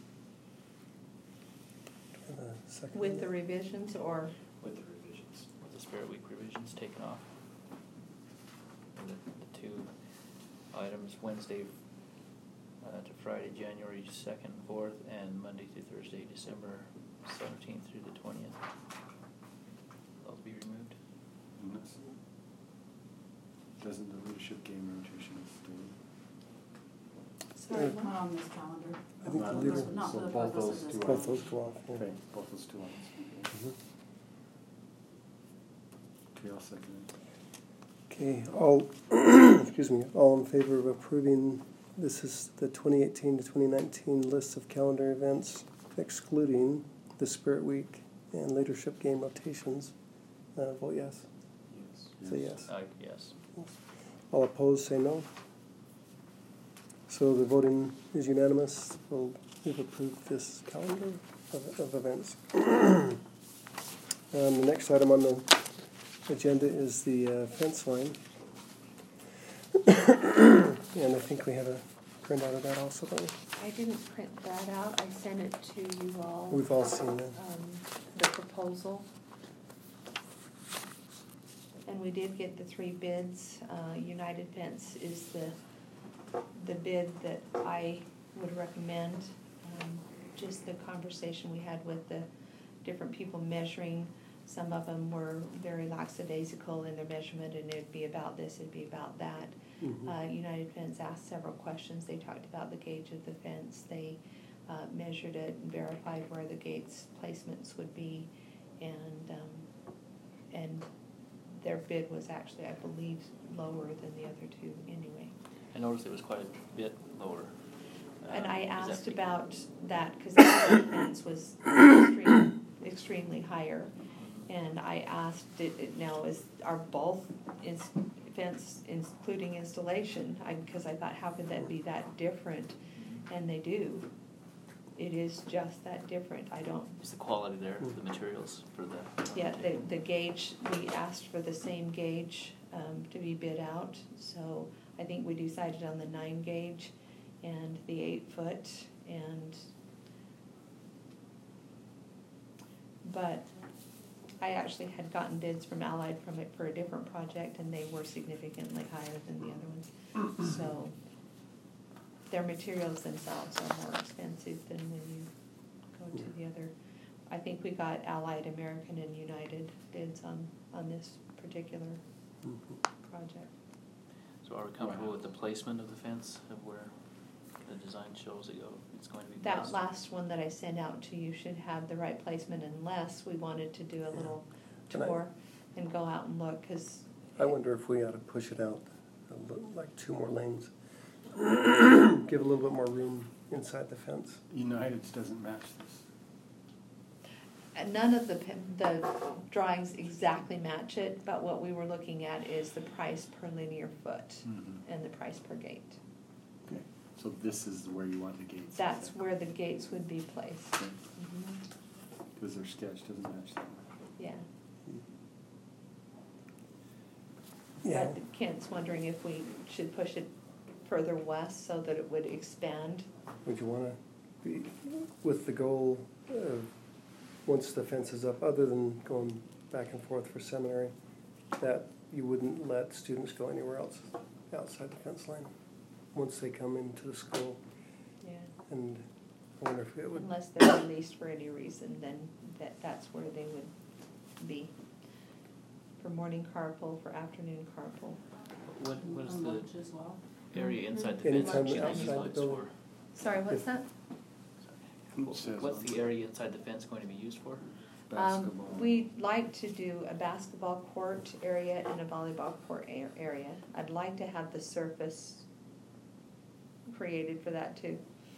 S1: Do I have a second?
S6: With the revisions, or?
S5: With the revisions, with the Spirit Week revisions taken off. And the two items, Wednesday to Friday, January 2nd, 4th, and Monday through Thursday, December 17th through the 20th. Those be removed.
S4: Yes. Doesn't the leadership game rotation stay?
S11: Sorry, not on this calendar.
S1: I think the
S4: Not
S1: leader-
S11: Not for
S4: so
S11: the
S4: both
S11: purpose
S4: those
S11: of
S4: two
S11: this.
S1: Both those go off, yeah.
S4: Okay, both those two lines. Okay, I'll second it.
S1: Okay, all, excuse me, all in favor of approving, this is the 2018 to 2019 list of calendar events, excluding the Spirit Week and leadership game rotations, vote yes.
S4: Yes.
S1: Say yes.
S5: Yes.
S1: All opposed, say no. So the voting is unanimous. We've approved this calendar of events. The next item on the agenda is the fence line. And I think we have a printout of that also, don't we?
S6: I didn't print that out, I sent it to you all.
S1: We've all seen that.
S6: The proposal. And we did get the 3 bids. United Fence is the bid that I would recommend. Just the conversation we had with the different people measuring, some of them were very lackadaisical in their measurement, and it'd be about this, it'd be about that. United Fence asked several questions. They talked about the gauge of the fence. They measured it and verified where the gates placements would be, and their bid was actually, I believe, lower than the other 2 anyway.
S5: I noticed it was quite a bit lower.
S6: And I
S5: Is that
S6: asked
S5: because-
S6: about that because the other fence was extremely higher. And I asked, now are both fence, including installation, because I thought, how could that be that different? And they do. It is just that different. I don't,
S5: Is the quality there, the materials for the?
S6: yeah, the gauge, we asked for the same gauge to be bid out. So I think we decided on the 9 gauge and the 8 foot but I actually had gotten bids from Allied from it for a different project, and they were significantly higher than the other ones. So their materials themselves are more expensive than when you go to the other. I think we got Allied, American, and United bids on this particular project.
S5: So are we comfortable with the placement of the fence, of where the design shows it's going to be
S6: That
S5: placed?
S6: last one that I sent out to you should have the right placement, unless we wanted to do a little
S1: And
S6: tour and go out and look, because
S1: I wonder if we ought to push it out, like 2 more lanes. Give a little bit more room inside the fence.
S4: United's doesn't match this.
S6: none of the drawings exactly match it, but what we were looking at is the price per linear foot and the price per gate.
S4: Okay, so this is where you want the gates?
S6: That's where the gates would be placed.
S4: Because their sketch doesn't match that.
S6: Yeah.
S1: Yeah.
S6: But Kent's wondering if we should push it further west so that it would expand.
S1: Would you want to be with the goal of, once the fence is up, other than going back and forth for seminary, that you wouldn't let students go anywhere else outside the fence line once they come into the school?
S6: Yeah.
S1: And I wonder if it would...
S6: Unless they're released for any reason, then that's where they would be. For morning carpool, for afternoon carpool.
S5: What is the
S11: lunch as well?
S5: area inside the fence
S1: Anytime
S5: being
S1: outside the
S5: utilized
S1: building.
S5: for?
S6: Sorry, what's that?
S5: What's the area inside the fence going to be used for?
S4: Basketball.
S6: We'd like to do a basketball court area and a volleyball court area. I'd like to have the surface created for that too.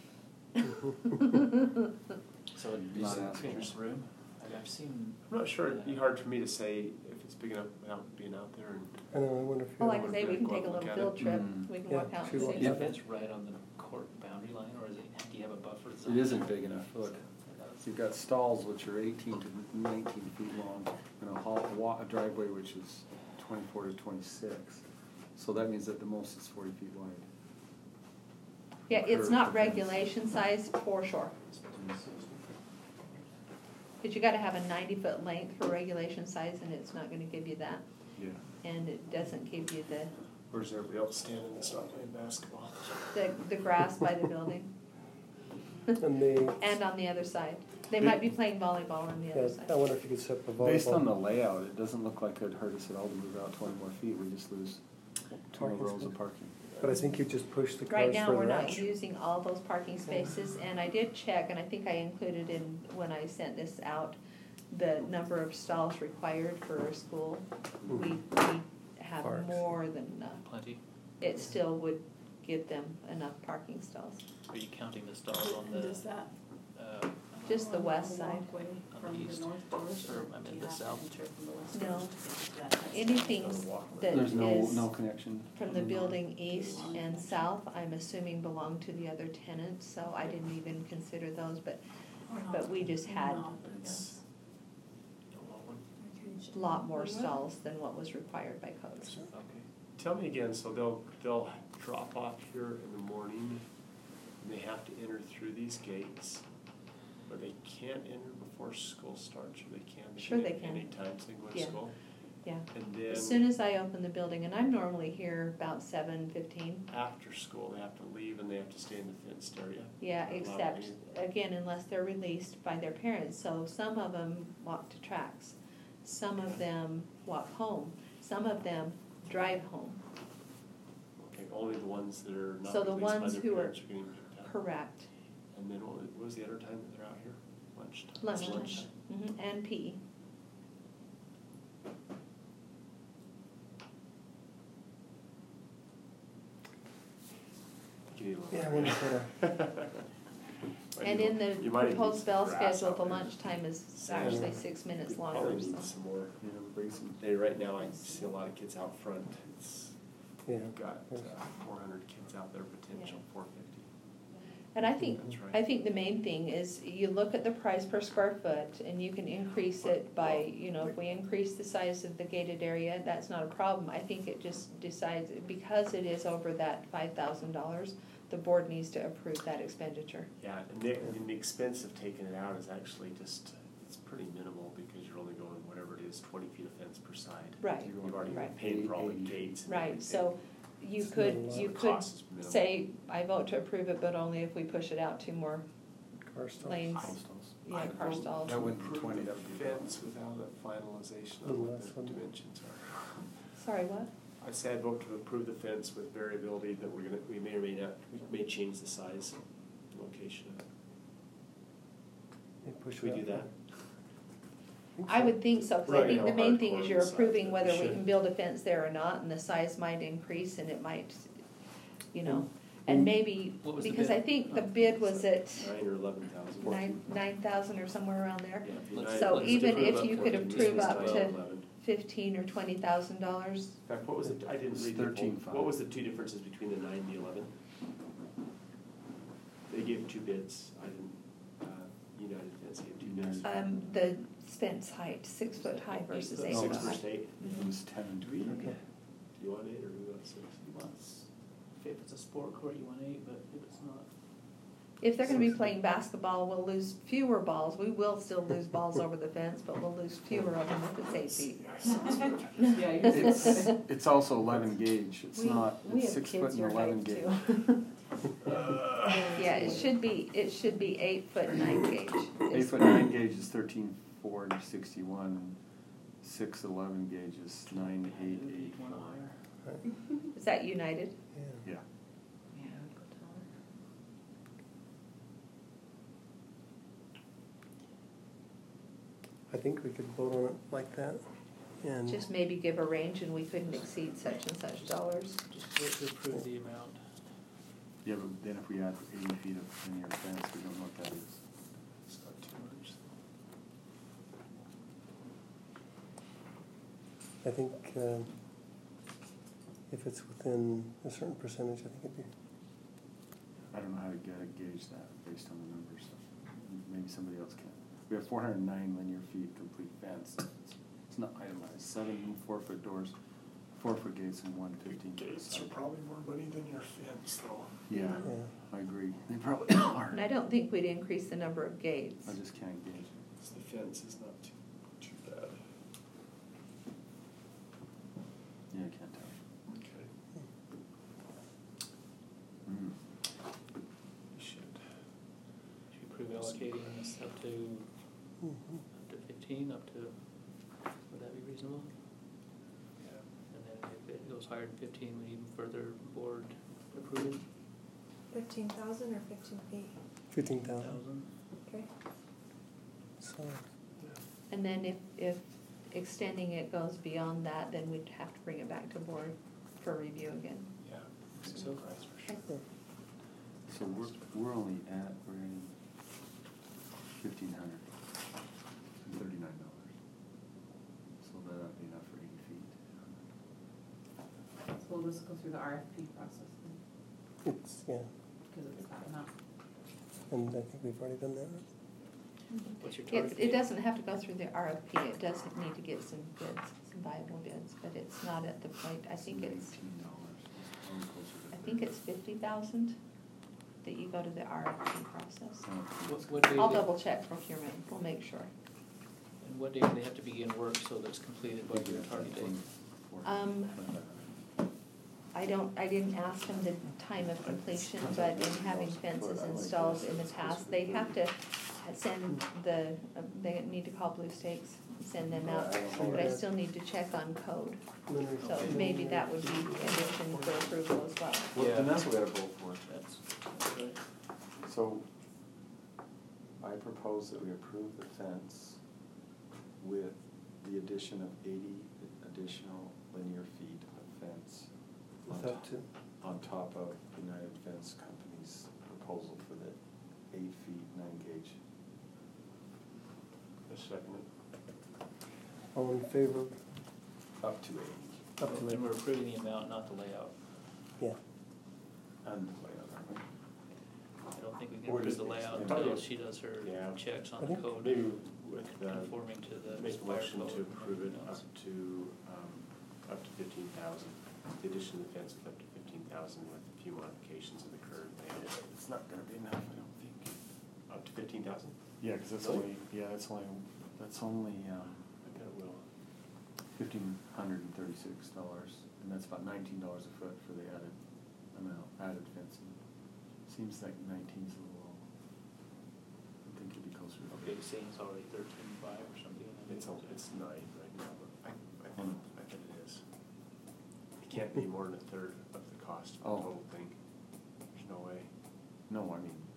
S5: So it'd be
S4: Not
S5: sufficient
S4: asking.
S5: room? I've seen.
S9: I'm not sure, it'd be hard for me to say if it's big enough without being out there and.
S1: I know, I wonder if
S6: Well,
S1: you...
S6: like I say, we can take a little field trip. We can
S1: Yeah,
S6: walk out
S1: should
S6: and
S1: we
S6: see.
S1: walk
S5: Is the
S1: out?
S5: fence right on the court boundary line, or is it, do you have a buffer zone?
S4: It isn't big enough, look. You've got stalls which are 18 to 19 feet long, and a driveway which is 24 to 26. So that means that the most is 40 feet wide.
S6: Yeah, it's not
S4: Curved fence.
S6: regulation size for sure. But you gotta have a 90-foot length for regulation size, and it's not gonna give you that.
S4: Yeah.
S6: And it doesn't give you
S9: Where's everybody else standing that's not playing basketball?
S6: the grass by the building.
S1: And they...
S6: And on the other side. They might be playing volleyball on the
S1: Yeah,
S6: other side.
S1: I wonder if you could set the volleyball...
S4: Based on the layout, it doesn't look like it'd hurt us at all to move out 20 more feet. We just lose 2 more
S1: Parking
S4: rows of
S1: space.
S4: parking.
S1: But I think you just push the cars
S6: Right now, we're
S1: further
S6: not
S1: out.
S6: using all those parking spaces, and I did check, and I think I included in, when I sent this out, the number of stalls required for a school. We have
S1: Parks.
S6: more than enough.
S5: Plenty?
S6: It still would give them enough parking stalls.
S5: Are you counting the stalls on the,
S11: Does that
S6: Just the west side.
S11: walkway
S5: On
S11: from
S5: the
S11: the
S5: east,
S11: north doors,
S5: or,
S11: or
S5: I mean,
S11: do you
S5: the
S11: have to
S5: south?
S11: enter from the west
S6: No.
S11: doors to get to that?
S6: Anything that
S4: There's no
S6: is
S4: connection.
S6: from the building east and south, I'm assuming belong to the other tenants, so I didn't even consider those, but we just had
S11: No, it's-
S6: a lot more stalls than what was required by code.
S5: Okay.
S9: Tell me again, so they'll drop off here in the morning, and they have to enter through these gates, but they can't enter before school starts, or they can?
S6: Sure they can.
S9: Anytime they go to
S6: Yeah.
S9: school?
S6: Yeah.
S9: And then
S6: As soon as I open the building, and I'm normally here about 7:15.
S9: after school, they have to leave and they have to stay in the fenced area?
S6: Yeah,
S9: Not allowed
S6: except,
S9: to leave?
S6: again, unless they're released by their parents. So some of them walk to tracks. Some of them walk home. Some of them drive home.
S9: Okay, only the ones that are not
S6: So the
S9: released by
S6: ones
S9: their
S6: who are
S9: parents are getting picked up?
S6: Correct.
S9: And then what was the other time that they're out here? Lunchtime?
S6: Lunchtime. And PE.
S9: You need a little
S1: Yeah, I
S9: more.
S1: wonder if
S6: And in the
S9: You might need
S6: proposed
S9: some
S6: bell
S9: grass
S6: schedule,
S9: out
S6: the
S9: there.
S6: lunchtime is
S9: Sand.
S6: actually 6 minutes
S9: We
S6: longer,
S9: probably
S6: so.
S9: need some more.
S4: Yeah, bring some.
S9: Right now, I see a lot of kids out front. It's
S1: Yeah.
S9: You've got 400 kids out there, potential 450.
S6: And I think,
S9: That's right.
S6: I think the main thing is you look at the price per square foot and you can increase it by, you know, if we increase the size of the gated area, that's not a problem. I think it just decides, because it is over that $5,000, the board needs to approve that expenditure.
S9: Yeah, and the expense of taking it out is actually just, it's pretty minimal because you're only going, whatever it is, 20 feet of fence per side.
S6: Right,
S9: You've already
S6: right.
S9: paid for all the gates and
S6: Right,
S9: everything.
S6: so you
S1: It's
S6: could,
S1: not a lot.
S6: you
S9: The
S6: could
S9: cost is minimal.
S6: say, I vote to approve it, but only if we push it out 2 more
S1: Car stalls.
S6: lanes.
S9: I
S6: Yeah, car
S9: vote
S6: stalls.
S3: That wouldn't be
S9: approve
S3: 20,
S9: the
S3: that would be
S9: fence without a finalization of
S1: Little
S9: what
S1: less
S9: the
S1: than-
S9: dimensions are.
S6: Sorry, what?
S9: I say I vote to approve the fence with variability that we may or may not, we may change the size, location of it.
S1: They push
S9: Should we
S1: it
S9: do
S1: out.
S9: that?
S6: I would think so, because I
S9: Right,
S6: think the
S9: how
S6: main thing is
S9: hardcore
S6: you're
S9: the size
S6: approving
S9: of it
S6: whether we
S9: should.
S6: can build a fence there or not, and the size might increase and it might, you know, and maybe,
S5: What was the
S6: because
S5: bid?
S6: I think the bid was at
S9: 9 or 11,000.
S6: 9,000 or somewhere around there.
S9: Yeah, it'd be
S5: Let's-
S9: nine-
S6: So
S5: let's
S6: even
S5: approve
S6: if
S5: up
S6: you
S5: to
S6: could
S5: 15,
S6: approve up
S9: 12,
S6: to
S9: 11.
S6: $15,000 or $20,000,
S9: In fact, what was it, I didn't
S3: It's
S9: read the,
S3: 13.5.
S9: what was the two differences between the 9 and the 11? They gave 2 bids, I didn't, United Fence gave 2 bids.
S6: the fence height, 6 foot high versus 8
S9: 6
S6: foot
S9: versus
S6: high.
S9: 8.
S3: It was 10.
S9: Do we, do
S1: Okay.
S9: you want 8 or do you want 6?
S5: He wants, if it's a sport court, you want 8, but if it's not.
S6: If they're gonna be playing basketball, we'll lose fewer balls. We will still lose balls over the fence, but we'll lose fewer of them if it's 8 feet.
S10: Yeah, you're
S3: It's also 11 gauge, it's not,
S8: We
S3: it's
S8: have
S3: 6 foot
S8: kids
S3: and
S8: your
S3: 11
S8: height
S3: gauge.
S8: too.
S6: Yeah, it should be 8 foot 9 gauge.
S3: 8 foot 9 gauge is 13,461, 6'11" gauge is 9,884.
S5: One higher.
S1: Right.
S6: Is that United?
S1: Yeah.
S3: Yeah.
S8: Yeah, I would go taller.
S1: I think we could vote on it like that, and
S6: Just maybe give a range and we couldn't exceed such and such dollars.
S5: Just vote to approve the amount.
S3: Yeah, but then if we add 80 feet of linear fence, we don't know what that is.
S9: It's not too much.
S1: I think if it's within a certain percentage, I think it'd be,
S3: I don't know how to gauge that based on the numbers. Maybe somebody else can. We have 409 linear feet complete fence. It's not itemized. 7 4-foot doors, 4-foot gates, and 1 15-foot
S9: Gates are
S3: side.
S9: probably more money than your fence though.
S3: Yeah,
S1: yeah.
S3: I agree. They probably are.
S6: And I don't think we'd increase the number of gates.
S3: I just can't gauge it.
S9: Because the fence is not too bad.
S3: Yeah, I can't tell.
S9: Okay.
S3: Mm.
S9: You should.
S5: Should we approve allocating this up to
S1: Mhm.
S5: 15, up to, would that be reasonable?
S9: Yeah.
S5: And then if it goes higher than 15, we need further board approval.
S7: 15,000 or 15 feet?
S1: 15,000.
S7: Okay.
S1: So,
S6: And then if extending it goes beyond that, then we'd have to bring it back to board for review again.
S9: Yeah.
S5: So-
S9: Price for sure.
S1: yeah.
S3: So we're only at, we're in $1,539. So that ought to be enough for 80 feet.
S10: So we'll just go through the RFP process then,
S1: It's, yeah,
S10: because it's that amount.
S1: and I think we've already done that, right?
S5: What's your target?
S6: It doesn't have to go through the RFP, it does need to get some bids, some viable bids, but it's not at the point, I think it's,
S3: $18. Probably closer to
S6: I think it's 50,000 that you go to the RFP process.
S5: What day
S6: I'll
S5: do-
S6: double check procurement, we'll make sure.
S5: And what day do they have to begin work so that it's completed by your target date?
S6: I didn't ask them the time of completion, but in having fences installed in the past, they have to send they need to call Blue Stakes, send them out, but I still need to check on code. So maybe that would be a condition for approval as well.
S4: Well,
S5: Yeah.
S4: then that's what we gotta vote for.
S5: That's right.
S4: So, I propose that we approve the fence with the addition of 80 additional linear feet of fence.
S1: Without two.
S4: On top of United Fence Company's proposal for the 8 feet 9 gauge.
S9: A second.
S1: All in favor?
S4: Up to 80.
S1: up to it.
S5: And we're approving the amount, not the layout.
S1: Yeah.
S3: And the layout, aren't we?
S5: I don't think we can
S4: Or
S5: approve
S4: does-
S5: the layout
S4: yeah.
S5: until she does her
S4: Yeah.
S5: checks
S1: I
S5: on the
S1: think
S5: code,
S4: Maybe with,
S5: conforming to the
S4: make a
S5: fire
S4: motion
S5: code
S4: to
S5: and
S4: approve it
S5: everything else.
S4: up to 15,000. The addition of the fence is up to 15,000 with a few modifications of the curb made.
S3: It's not gonna be enough, I don't think.
S4: Up to 15,000?
S3: Yeah, cause that's
S4: Really?
S3: that's only,
S4: I bet it will.
S3: $1,536, and that's about $19 a foot for the added amount, added fencing. Seems like 19's a little low. I think it'd be closer to.
S5: Okay, saying it's already 13.5 or something.
S4: It's 9 right now, but I bet it is. It can't be more than a third of the cost of the
S3: Oh.
S4: whole thing. There's no way.
S3: No, I mean,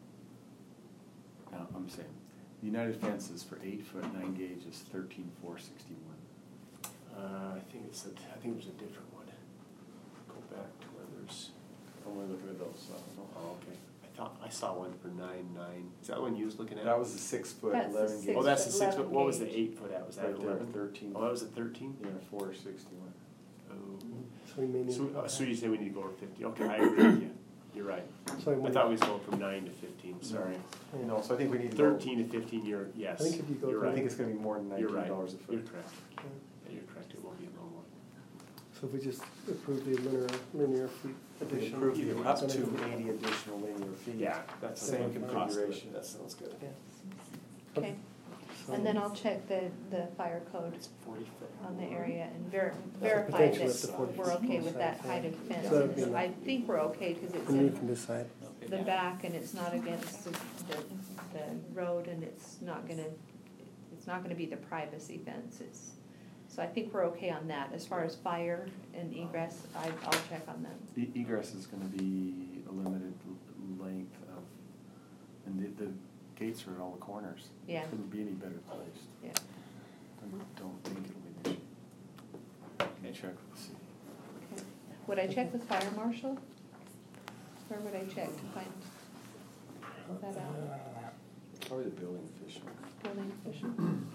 S3: no, I'm saying, the United Fences for 8 foot 9 gauge is $13,461.
S4: I think there's a different one. Go back to where there's.
S3: I'm gonna look at those.
S4: Oh, okay. I saw one for 9.9. Is that the one you was looking at?
S3: That was the 6 foot
S6: That's the
S3: 11
S6: six
S3: gauge.
S4: Oh, that's the 6 foot.
S6: 11
S4: What was the
S6: gauge.
S4: 8 foot at? Was that
S3: Right there,
S4: 11?
S3: 13.
S4: Oh, that was a 13?
S3: Yeah, 461.
S4: Oh.
S1: So we may need.
S4: So you say we need to go over 50. Okay, I agree with you. You're right.
S1: So
S4: I thought we was going from 9 to 15. Sorry.
S1: Yeah.
S3: No, so I think we need to
S4: 13 to 15. Yes.
S1: I think if you go
S4: you're
S1: to-
S4: right.
S3: I think it's gonna be more than
S4: You're right.
S3: $19 a foot.
S4: You're correct. Yeah, you're correct. It will be a low one.
S1: So if we just approve the linear feet addition.
S3: Approve
S4: Either way.
S3: up to 80 additional linear feet.
S4: Yeah, that's the
S3: Same
S4: same cost.
S3: configuration.
S4: That sounds good.
S1: Yeah.
S6: Okay,
S1: So-
S6: and then I'll check the fire code
S4: It's 40 foot.
S6: on the area and verify
S1: potentially
S6: that
S1: up to 40
S6: we're okay with that
S1: feet.
S6: height of fence.
S1: So that'd be
S6: And I
S1: enough.
S6: think we're okay, cause it's
S1: And you
S6: in
S1: can decide.
S6: the back and it's not against the road and it's not gonna be the privacy fence, so I think we're okay on that. As far as fire and egress, I'll check on that.
S3: The egress is gonna be a limited length of, and the gates are at all the corners.
S6: Yeah.
S3: Couldn't be any better placed.
S6: Yeah.
S3: I don't think it'll be an issue. Can check with the city.
S6: Okay. Would I check with fire marshal? Where would I check to find that out?
S4: Probably the building official.
S6: Building official?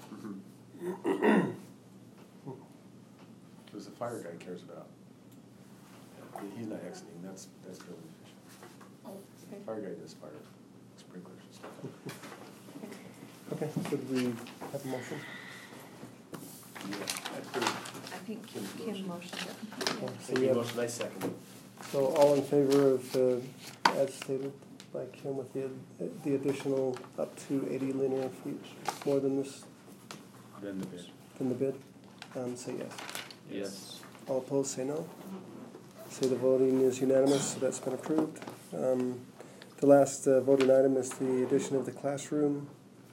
S4: Because the fire guy cares about. He's not exiting, that's building official.
S6: Okay.
S4: Fire guy does fire sprinklers and stuff.
S1: Okay, so do we have a motion?
S4: Yeah, I approve.
S6: I think
S4: Kim's
S6: Kim motioned it.
S1: Okay, so
S4: Thank
S1: we
S4: you,
S1: have-
S4: motion, I second it.
S1: So all in favor of, as stated by Kim, with the additional up to 80 linear feet, more than this,
S3: Then the bid.
S1: than the bid, say yes.
S5: Yes.
S1: All opposed, say no. Say the voting is unanimous, so that's been approved. The last voting item is the addition of the classroom,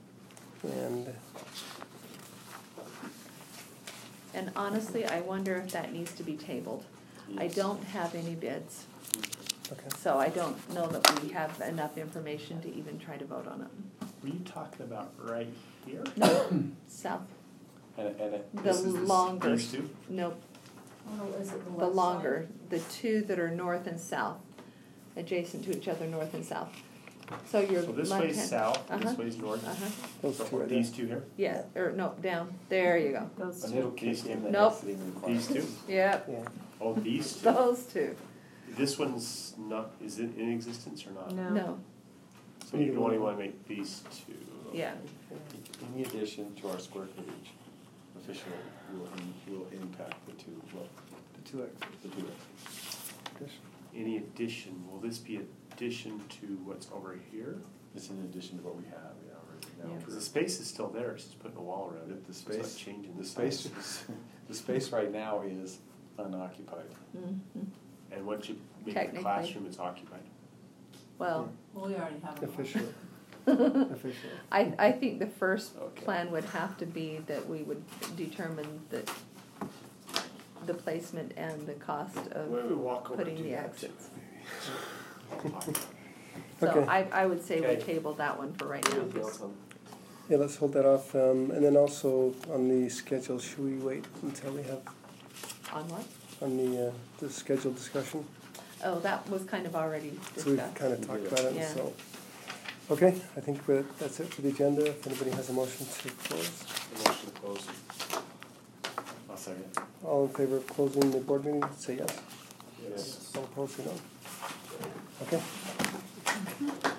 S6: And honestly, I wonder if that needs to be tabled. I don't have any bids,
S1: okay.
S6: so I don't know that we have enough information to even try to vote on it.
S4: Were you talking about right here?
S6: No, south,
S4: And
S6: the longer,
S4: These two?
S6: nope,
S7: Oh, is it the
S6: the
S7: west
S6: longer, the two that are north and south, adjacent to each other, north and south. So your
S4: So this
S6: left
S4: way's
S6: hand-
S4: south, and this
S6: Uh-huh.
S4: way's north?
S6: Uh-huh,
S1: Those two right
S4: These two here?
S6: yeah, or no, down, there you go.
S8: Those
S3: And
S8: two.
S3: it'll kick in the
S6: Nope.
S3: exiting
S4: These
S3: requirement.
S4: two?
S6: Yep,
S1: Yeah,
S4: Oh, these two?
S6: those two,
S4: This one's not, is it in existence or not?
S6: no,
S4: So you only wanna make these two?
S6: yeah.
S3: In addition to our square footage, official will impact the two exits.
S1: the two exits.
S4: Any addition, will this be addition to what's over here?
S3: It's in addition to what we have, yeah, already
S6: Yeah.
S3: now.
S4: Because the space is still there, it's just putting a wall around it.
S3: The
S4: It's not
S3: space,
S4: changing
S3: the
S4: size.
S3: space, the space right now is unoccupied.
S6: Mhm.
S4: And once you make the
S6: Technically.
S4: classroom, it's occupied.
S6: Well,
S11: Well, we already have them.
S1: Officially. Officially.
S6: I think the first
S3: Okay.
S6: plan would have to be that we would determine the placement and the cost
S4: Why don't we
S6: of
S4: walk over
S6: putting
S4: and do
S6: the
S4: that,
S6: exits.
S4: maybe?
S6: So
S1: Okay.
S6: I would say we
S4: Okay.
S6: table that one for right now.
S4: Anything else on-
S1: Yeah, let's hold that off. And then also on the schedule, should we wait until we have
S6: On what?
S1: on the schedule discussion?
S6: Oh, that was kind of already
S1: So we've
S6: discussed.
S1: kind of talked about it,
S6: Yeah.
S1: so. Okay, I think that's it for the agenda. If anybody has a motion to close.
S4: The motion to close.
S3: I'll
S4: second.
S1: All in favor of closing the board meeting, say yes.
S9: Yes.
S1: All opposed, say no. Okay.